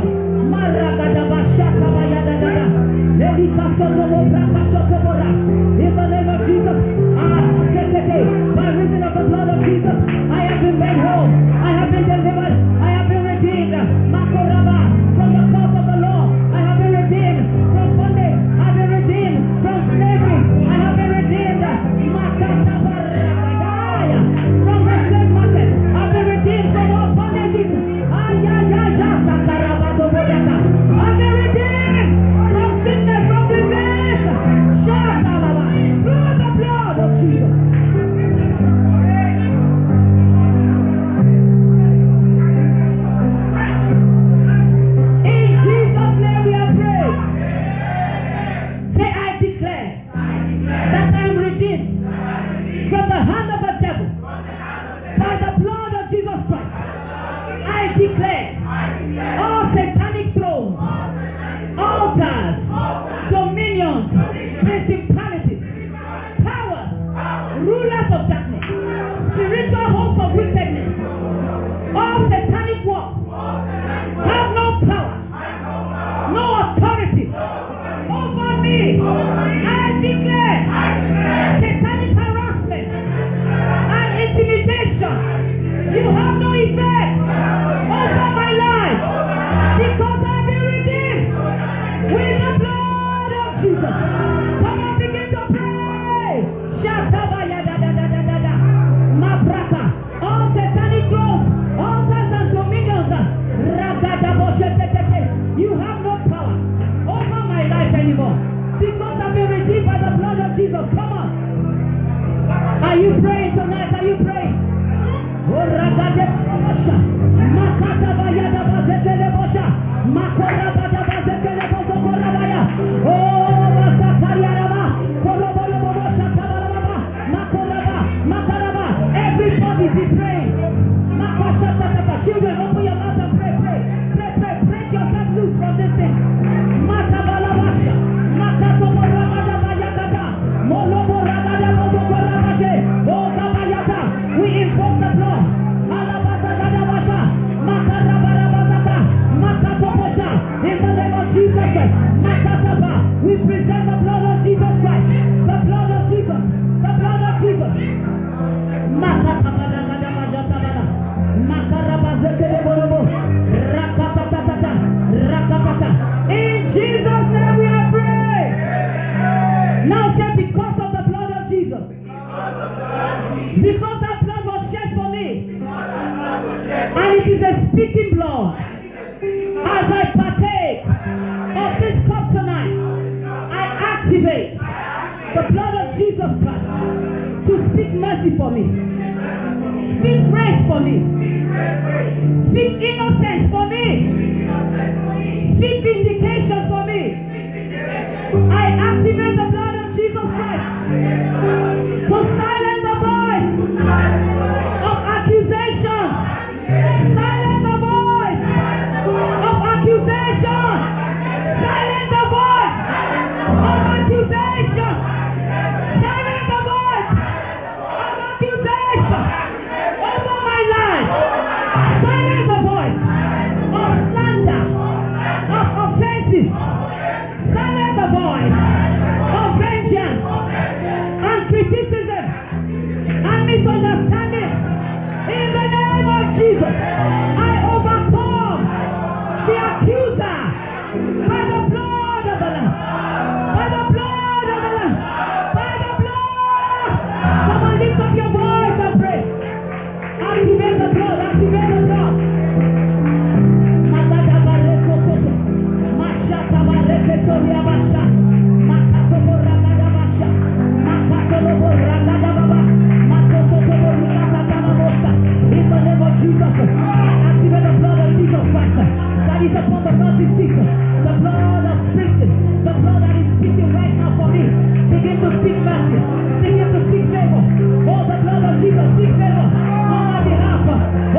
In the name of Jesus, by reason of the blood of Jesus, I have been made whole. I have been delivered. I have been redeemed. Makoraba, from the curse of the law. I have been redeemed from bondage. I have been redeemed from slavery. I have been redeemed. Makatabarakadaya, from the slave market. I have been redeemed from all bondages. Ayayaya, Sakarabadoboyaka. I have been redeemed from sickness, from disease. Shakalaba, through the blood of Jesus. In Jesus' name we are praying. Say, I declare that I am redeemed from the hand of the devil by the blood of Jesus Christ. I declare all satanic thrones, altars, dominions, principalities, powers, rulers of darkness, spiritual hosts of wickedness, all satanic works have no power, no authority over me. I declare satanic harassment and intimidation. You have no effect over my life because I've been redeemed with the blood of Jesus. Come on, begin to pray. Shatabaya da da da da da da. Mabraka. All satanic thrones, altars and dominions. Ragadaboshetetete. You have no power over my life anymore because I've been redeemed by the blood of Jesus. Come on. Are you praying tonight? Are you praying? Oh, Ragadabosha. Makatabayadabazetelebosha. Makorabadabazetelebozokorabaya. Oh, Masakariaraba. Korobolobobosha tabalababa. Makoraba. Makaraba. Everybody be praying. Makashatatata. Children, open your mouth and pray, pray. Pray, pray. Break yourself loose from this thing. Matabalabasha. Makatoborabadabayakata. Moloborabadabozokorabashe. Oh, Gabayata. We invoke the blood. Alabazadadabasha. It is a speaking blood. As I partake of this cup tonight, I activate the blood of Jesus Christ to speak mercy for me, speak grace for me, speak innocence for me, speak vindication for me. I activate the blood of Jesus Christ to silence the voice of accusation. Silence the voice of accusation. Silence the voice of accusation. Silence the voice of accusation over my life. Silence the voice of slander, of offenses. Silence the voice of vengeance and criticism and misunderstanding. In the name of Jesus, I overcome the accuser by the blood of the Lamb. By the blood of the Lamb. By the blood. Someone lift up your voice and pray. Activate the blood. Activate the blood. In the name of Jesus, I activate the blood of Jesus Christ that is upon the mercy seat, the blood of Christ, the blood that is speaking right now for me. Begin to speak mercy, begin to speak favor. Oh, the blood of Jesus, speak favor on my behalf. Oh,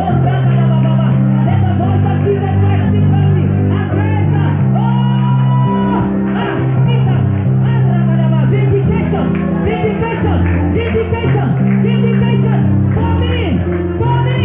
let the voice of Jesus Christ speak mercy and praise us. Oh, ah, Jesus, vindication, vindication, vindication, vindication for me, for me.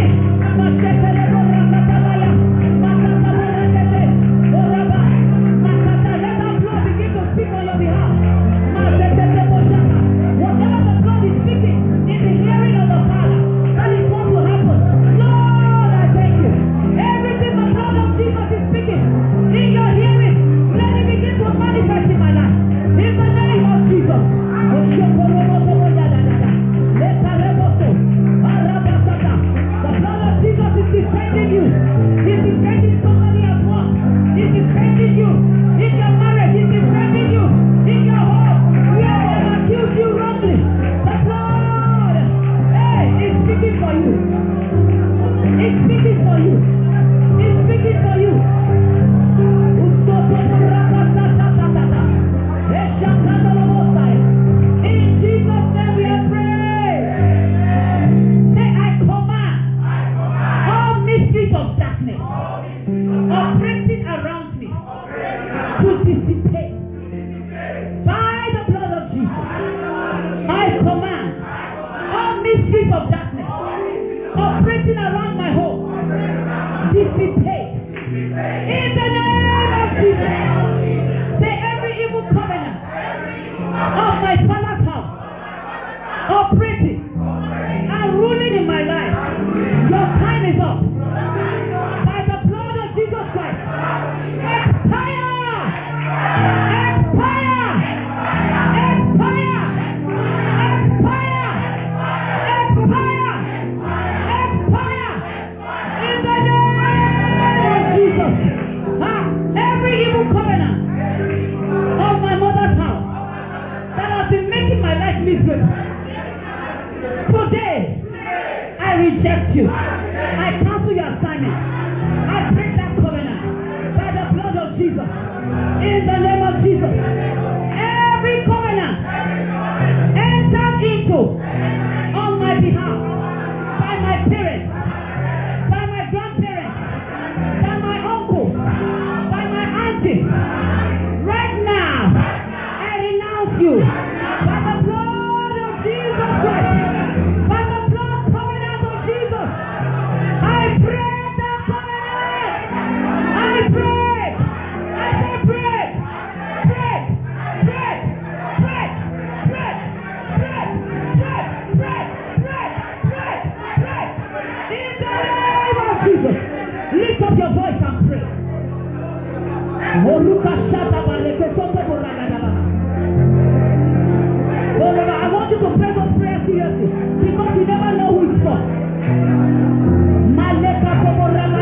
Because you never know who it's for. Maleka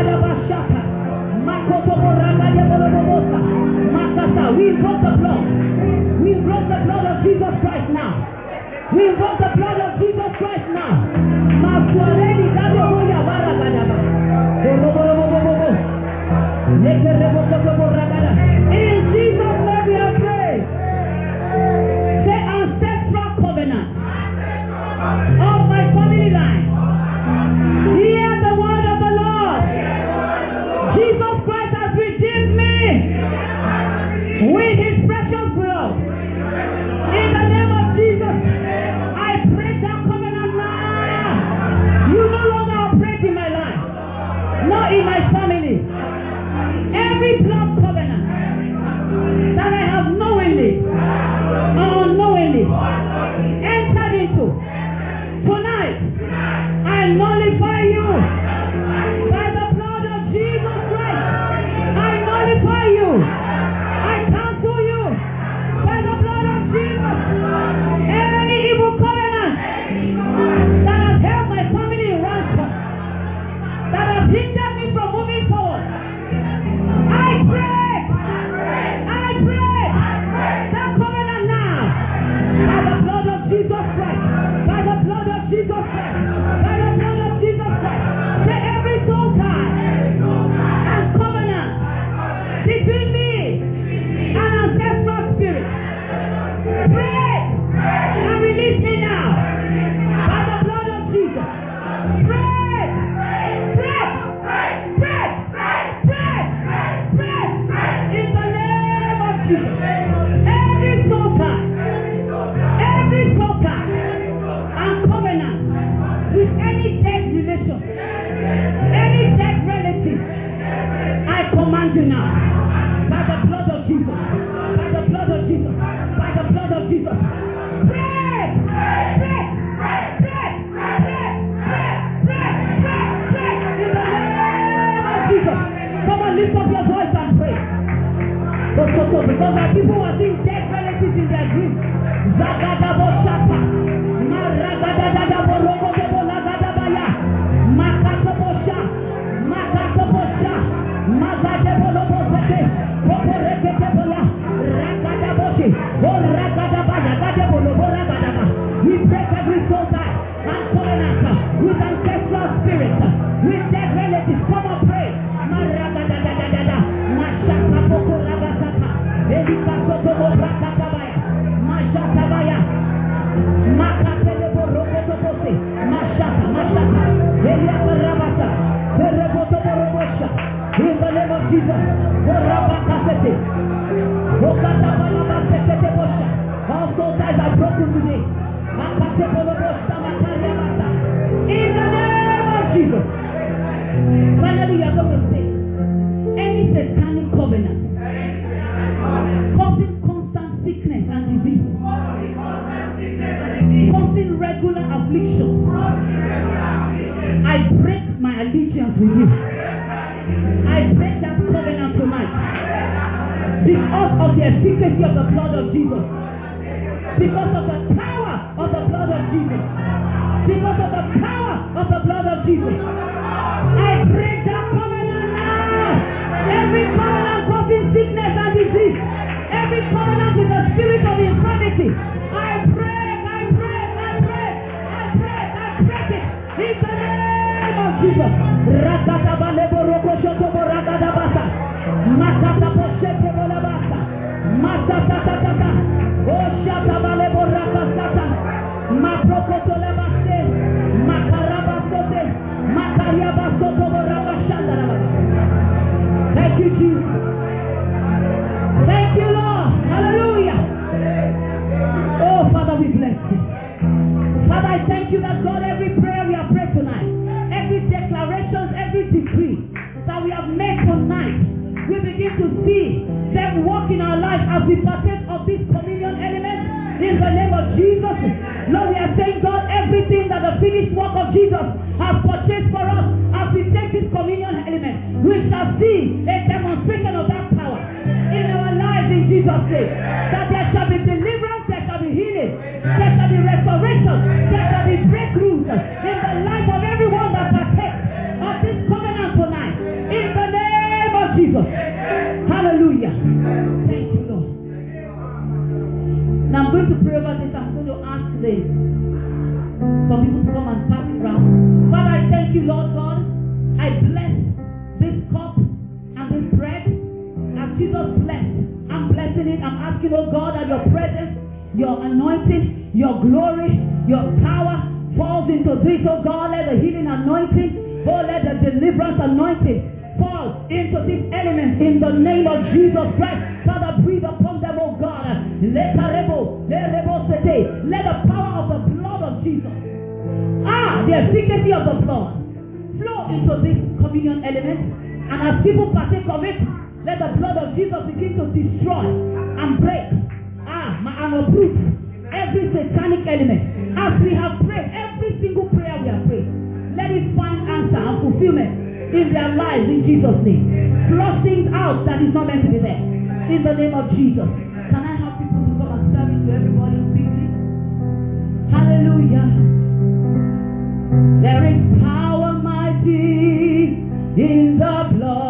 We invoke the blood of Jesus Christ now. Maswaleni Gado Boya Baragadaba. In Jesus' name we are praying. Say ancestral covenant of my family line. Hear the word of the Lord. Jesus Christ has redeemed me with his precious blood. In the name of Jesus, I break that covenant now. You no longer operate in my life, nor in my family. Every blood covenant that I have knowingly or unknowingly entered into, tonight I nullify you by the blood of Jesus Christ. I nullify you. I cancel you by the blood of Jesus. Any evil covenant that has held my family in ransom, that has hindered me from moving forward, I break. I break that covenant now by the blood of Jesus Christ. By the blood of Jesus Christ. By the blood of Jesus Christ. Say every soul tie and covenant between me and ancestral spirit. Break and release me now by the blood of Jesus. Break. Break. Break. Break. Break. In the name of Jesus. Every soul tie. Every soul tie and covenant with any dead relation, any dead relative, I command you now, by the blood of Jesus, by the blood of Jesus, by the blood of Jesus, break, break, break, break, break, break, break, break, in the name of Jesus. Come on, lift up your voice and pray. So, so, so, because our people are seeing dead relatives in their dreams. Zagadabo Shapa, Maragadadabo Rogobo Lagadabaya, Makatobosha, Makatobosha, Magadebo Lobosete, Poporeketebola, Rakadaboshi, O Ragadabaya, Gadebo Loboragadaba. We break every soul tie and covenant with ancestral spirits, with dead relatives. Come on, pray. Maragadadadada, Mashaka Poko Ragasaka, Elikasotobo Rakadabaya, Mashatabaya, Makatebo Rokotobose, Mashaka, Mashaka, Eliabarabata, Perebotobosha, in the name of Jesus, Orabakasete, Okatabalabaseketebosha, all soul ties are broken today. Makatebolobosa, Makariabata, in the name of Jesus. Finally, you are going to say, any satanic covenant causing constant sickness and disease, causing regular affliction, I break my allegiance with you. I break that covenant tonight because of the efficacy of the blood of Jesus, because of the power of the blood of Jesus, because of the power of the blood of Jesus. I break that covenant now. Every covenant causing sickness and disease, every covenant with the spirit of infirmity, I break, I break, I break, I break, I break it in the name of Jesus. Rakatabalebo rokoshotobo ragadabasa, makataposhetebolabasa, masatatata, oshatabalebo rakasata, maprokotolebase, makarabasote, makariabasotobo rabashandarabasa. Thank you, Jesus. Thank you, Lord. Hallelujah. Oh, Father, we bless you. Father, I thank you that, God, every prayer we have prayed tonight, every declaration, every decree that we have made tonight, we begin to see them walk in our life as we partake of this communion element in the name of Jesus. Lord, we are saying, God, everything that the finished work of Jesus has purchased for us, as we take this communion element, we shall see a demonstration of that power in our lives in Jesus' name. That there shall be deliverance, there shall be healing, there shall be restoration, there shall be breakthroughs in the life of everyone that partakes of this covenant tonight. In the name of Jesus. Hallelujah. Thank you, Lord. Now I'm going to pray over this. I'm going to ask them I bless this cup and this bread. As Jesus blessed, I'm blessing it. I'm asking, oh God, that your presence, your anointing, your glory, your power falls into this, oh God. Let the healing anointing, oh, let the deliverance anointing fall into this element in the name of Jesus Christ. Father, breathe upon them, oh God. Let the power of the blood of Jesus, ah, the efficacy of the blood, flow into this communion element. And as people partake of it, let the blood of Jesus begin to destroy and break, ah, and uproot every satanic element. As we have prayed, every single prayer we have prayed, let it find answer and fulfillment in their lives in Jesus' name. Flush things out that is not meant to be there. In the name of Jesus. Can I have people to come and serve it to everybody quickly? Hallelujah. There is power mighty in the blood